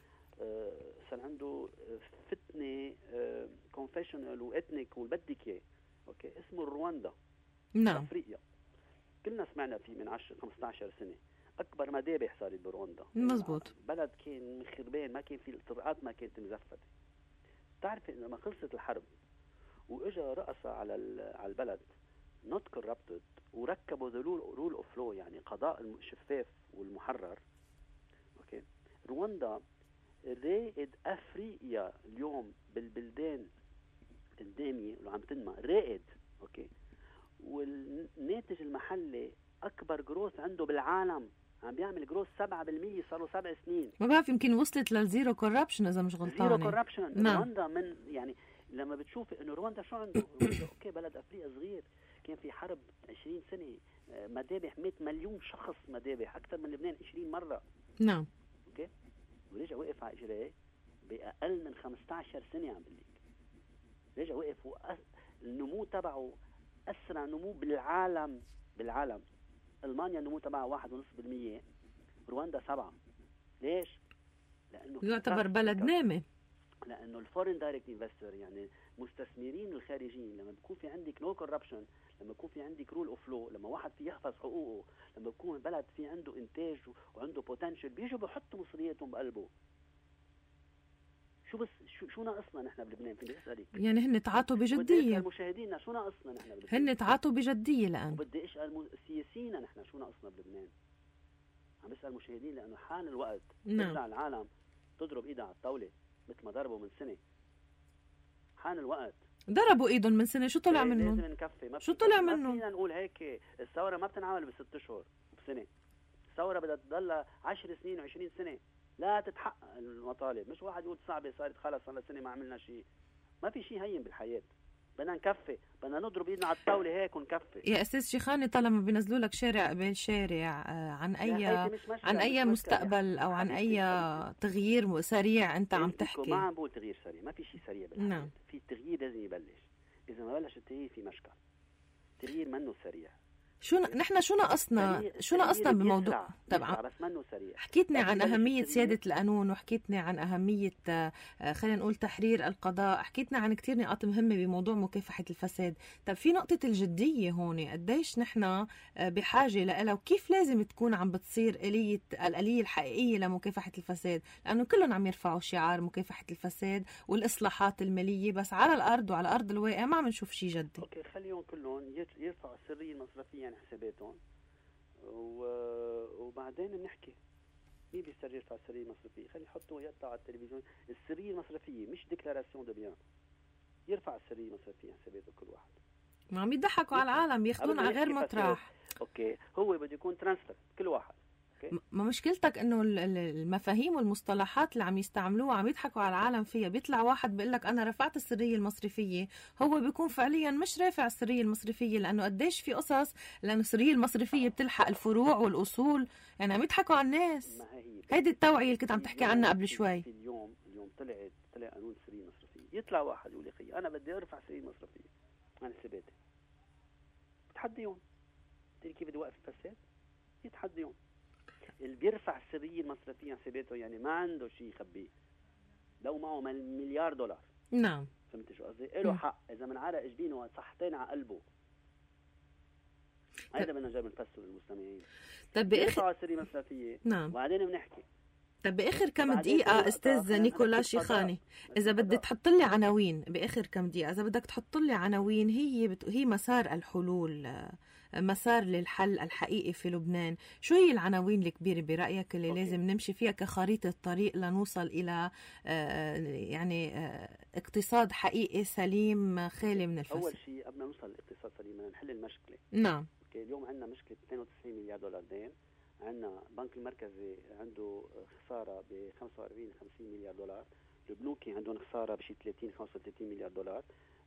صار عنده فتنه كونفيشنال واتنيك والبدك اياه اوكي، اسمه رواندا. نعم. افريقيا كلنا سمعنا فيه من عشرة خمسة عشر سنه. اكبر مذابح صارت برواندا. مزبوط. بلد كان مخربان، ما كان في الطرقات، ما كانت مزفته. بتعرفي لما خلصت الحرب واجا رؤساء على على البلد نوت كوربتد وركبوا ذا رول اوف لو، يعني قضاء الشفاف والمحرر اوكي. رواندا رائد افريقيا اليوم بالبلدان الداميه اللي عم تنمى، رائد اوكي. والناتج المحلي اكبر جروث عنده بالعالم، عم بيعمل جروث سبعة بالمية، صار له سبع سنين. ما بعرف يمكن وصلت للزيرو كوربشن اذا مش غلطانه. زيرو كوربشن. نعم. رواندا من يعني لما بتشوفي انه رواندا شو عنده رواندا اوكي بلد افريقيا صغير، كان في حرب عشرين سنه، مذابح مئة مليون شخص، مذابح اكثر من لبنان عشرين مره. نعم. اوكي. ورجع وقف على اجريه باقل من خمسة عشر سنه. عم بقول لك رجع وقف وأس... النمو تبعه اسرع نمو بالعالم. بالعالم المانيا النمو تبعها واحد ونص بالمية، رواندا سبعة. ليش؟ لانه يعتبر بلد نامي، لانه الفورين دايركت انفستور يعني مستثمرين الخارجيين لما بيكون في عندك نو كوربشن، لما يكون في عندك رول اوف لو، لما واحد في يحفظ حقوقه، لما يكون بلد في عنده انتاج وعنده بوتنشل، بيجوا بحطوا مصرياتهم بقلبه. شو بس شو شو ناقصنا نحن بلبنان؟ فيني اسالك. يعني هن تعاطوا بجديه. مشاهدينا شو ناقصنا نحن بلبنان؟ هن تعاطوا بجديه الان. وبدي اسال سياسينا نحن شو ناقصنا بلبنان؟ عم بسال مشاهدين لانه حان الوقت ترجع العالم تضرب ايدها على الطاوله مثل ما ضربوا من سنه. حان الوقت. ضربوا ايدهم من سنه، شو طلع منهم؟ لازم نكفي. ما شو طلع منهم؟ منهم؟ ما فينا نقول هيك الثوره ما بتنعمل بست اشهر وبسنه. الثوره بدها تضل عشر سنين وعشرين سنه لا تتحقق المطالب. مش واحد يقول صعبه صارت خلص صار سنه ما عملنا شيء. ما في شيء هين بالحياه. بدنا نكفي، بدنا نضرب ايدنا على الطاوله هيك ونكفي. يا استاذ شيخاني طالما بينزلوا لك شارع قبل شارع عن اي عن اي مستقبل او عن اي تغيير سريع انت عم تحكي. ما عم بقول تغيير سريع، ما في شيء سريع بالحياه. نعم. في تغيير لازم يبلش. اذا ما بلش التغيير في مشكل. تغيير منه سريع. شو نحن شو ناقصنا شو ناقصنا بموضوع طبعا. بس منه سريع. حكيتني عن أهمية سيادة القانون، وحكيتني عن أهمية خلينا نقول تحرير القضاء، حكيتنا عن كتير نقاط مهمة بموضوع مكافحة الفساد. طب في نقطة الجدية هون، قديش نحن بحاجة لها وكيف لازم تكون عم بتصير آلية الآلية الحقيقية لمكافحة الفساد؟ لأنه كلهم عم يرفعوا شعار مكافحة الفساد والإصلاحات المالية، بس على الأرض وعلى أرض الواقع ما عم نشوف شيء جدي. أوكي خليهم كلهم يرفعوا السرية المصرفية عن حساباتهم وبعدين بنحكي مين بيستر يرفع السرية المصرفية. خلي يحطوا يقطع على التلفزيون السرية المصرفية، مش ديكلاراسيون دو بيان. يرفع السرية المصرفية عن حساباته كل واحد. ما عم يضحكوا على العالم، ياخذون على غير مطرح. اوكي هو بده يكون ترانسفير كل واحد. ما مشكلتك انه المفاهيم والمصطلحات اللي عم يستعملوها عم يضحكوا على العالم فيها. بيطلع واحد بيقول لك انا رفعت السريه المصرفيه، هو بيكون فعليا مش رافع السريه المصرفيه، لانه قديش في قصص، لانه السريه المصرفيه بتلحق الفروع والاصول. يعني عم يضحكوا على الناس. هيدي التوعيه اللي كنت عم تحكي عنها قبل شوي. اليوم اليوم طلعت طلع قانون السريه المصرفيه، يطلع واحد يقول لي انا بدي ارفع السريه المصرفيه عن حساباتي، بتحديهم. بتقولي كيف بدي اوقف الفساد؟ يتحديهم. اللي بيرفع السريه المصرفيه عن حساباته يعني ما عنده شيء يخبيه، لو معه مليار دولار. نعم فهمت شو قصدي؟ له حق اذا من عرق جبينه صحتين على قلبه. هذا بدنا نجرب نفسره للمستمعين. طب باخر السريه المصرفيه نعم وبعدين بنحكي. طب باخر كم دقيقة استاذ نيكولا شيخاني، اذا بدك تحط لي عناوين باخر كم دقيقة، اذا بدك تحط لي عناوين هي بت... هي مسار الحلول، مسار للحل الحقيقي في لبنان، شو هي العناوين الكبيرة برأيك اللي أوكي. لازم نمشي فيها كخريطة طريق لنوصل الى يعني اقتصاد حقيقي سليم خالي من الفساد؟ اول شيء قبل ما نوصل لاقتصاد سليم بدنا نحل المشكلة. نعم. اوكي اليوم عندنا مشكلة اثنين وتسعين مليار دولار دين، عندنا البنك المركزي عنده خسارة ب خمسة وأربعين خمسين مليار دولار، البنوكي عندهم خسارة بشي ثلاثين خمسة وثلاثين مليار دولار،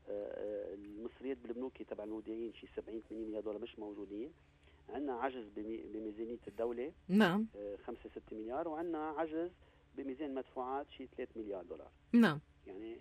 المصريات بالبنوكي تبع المودعين شي سبعين ثمانين مليار دولار مش موجودين، عندنا عجز بميزانية الدولة نعم خمسة ستة مليار، وعندنا عجز بميزان مدفوعات شي ثلاثة مليار دولار. نعم يعني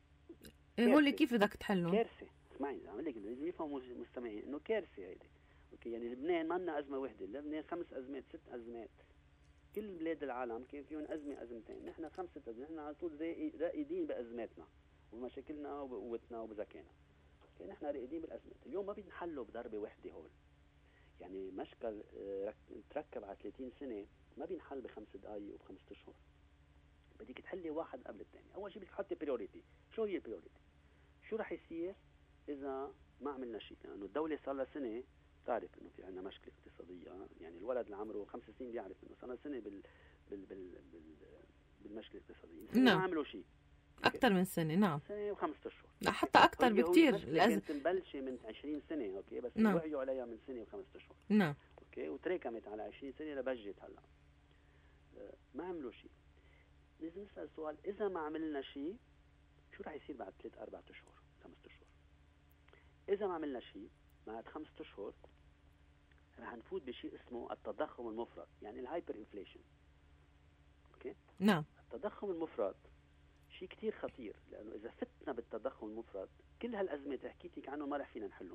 هو اللي كيف بدك تحلهم؟ كارثة. اسمعي عم لك لازم يفهموا المستمعين انه كارثة هيدي. اوكي يعني لبنان ما لنا ازمه وحده، لبنان خمس ازمات ست ازمات. كل بلاد العالم كان فيهم ازمه ازمتين، نحن خمسه ازمات، نحن على طول رائدين بازماتنا ومشاكلنا وبقوتنا وبذكائنا. اوكي نحن رائدين بالازمات، اليوم ما بنحله بضربه وحده. هول يعني مشكل تركب على ثلاثين سنه ما بينحل بخمس دقائق وبخمس اشهر. بدك تحلي واحد قبل الثاني. اول شيء بدك تحطي بريوريتي. شو هي البريوريتي؟ شو رح يصير اذا ما عملنا شيء؟ لانه يعني الدوله صار لها سنه تعرف انه في عندنا مشكله اقتصاديه، يعني الولد اللي عمره خمس سنين بيعرف انه صار سنه بال بال بال, بال... بالمشكله الاقتصاديه. نعم. ما عملوا شيء اكثر من سنه. نعم سنه وخمسة اشهر. لا حتى اكثر بكثير. لازم تبلشي من عشرين سنه اوكي، بس نعم. وعيوا عليها من سنه وخمسة اشهر. نعم اوكي وتراكمت على عشرين سنه لبجت هلا. أه ما عملوا شيء. لازم نسال سؤال، اذا ما عملنا شيء شو راح يصير بعد ثلاث اربع اشهر خمسة اشهر؟ اذا ما عملنا شيء بعد خمسة اشهر رح نفوت بشيء اسمه التضخم المفرط، يعني الهايبر انفليشن. اوكي نعم. التضخم المفرط شيء كتير خطير، لانه اذا فتنا بالتضخم المفرط كل هالازمات اللي حكيتك عنه ما رح فينا نحلهم.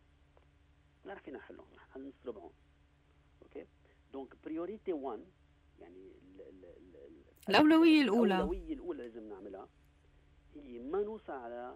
ما رح فينا نحلهم، رح نسربهم. اوكي دونك بريوريتي واحد يعني ال ال ال الاولويه الاولى الاولويه الاولى لازم نعملها هي ما نوصل على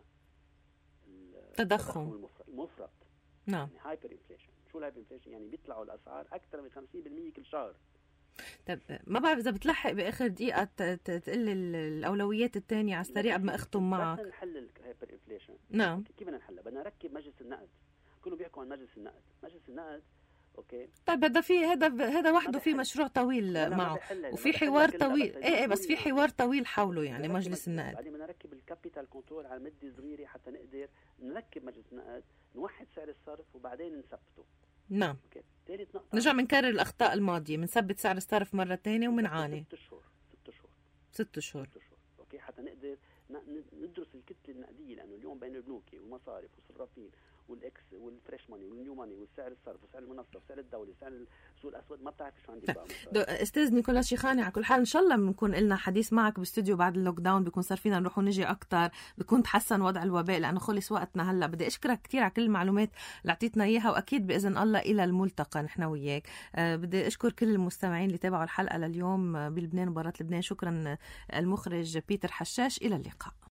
التضخم المفرط. المفرط نعم يعني هايبر انفليشن. شو الهايبر انفليشن؟ يعني بيطلعوا الاسعار اكثر من خمسين بالمية كل شهر. طب ما بعرف اذا بتلحق باخر دقيقه تقول الاولويات الثانيه على السريع قبل ما اختم معك. بدنا نحل الهايبر انفليشن. نعم كيف بدنا نحلها؟ بدنا نركب مجلس النقد. كلهم بيحكوا عن مجلس النقد. مجلس النقد اوكي طيب هذا في هذا هذا وحده في مشروع طويل معه وفي حوار طويل. ايه ايه بس في حوار طويل حوله يعني مجلس النقد. بعدين بدنا نركب الكابيتال كنترول على مده صغيره حتى نقدر نركب مجلس النقد، نوحد سعر الصرف وبعدين نثبته. نعم اوكي ثالث نقطه نرجع بنكرر الاخطاء الماضيه، بنثبت سعر الصرف مره ثانيه وبنعاني ست اشهر ست اشهر ست اشهر اوكي حتى نقدر ندرس الكتله النقديه، لانه اليوم بين البنوك والمصارف والصرافين والاكس والفريش ماني والنيو ماني والسعر الصرف وسعر المنصه وسعر الدوله وسعر السوق الاسود ما بتعرف شو عندك بقى. استاذ نيكولا شيخاني على كل حال ان شاء الله بنكون لنا حديث معك باستوديو بعد اللوك داون، بيكون صار فينا نروح ونجي اكثر، بيكون تحسن وضع الوباء لانه خلص وقتنا هلا. بدي اشكرك كثير على كل المعلومات اللي اعطيتنا اياها، واكيد باذن الله الى الملتقى نحن وياك. أه بدي اشكر كل المستمعين اللي تابعوا الحلقه لليوم بلبنان وبرات لبنان. شكرا المخرج بيتر حشاش، الى اللقاء.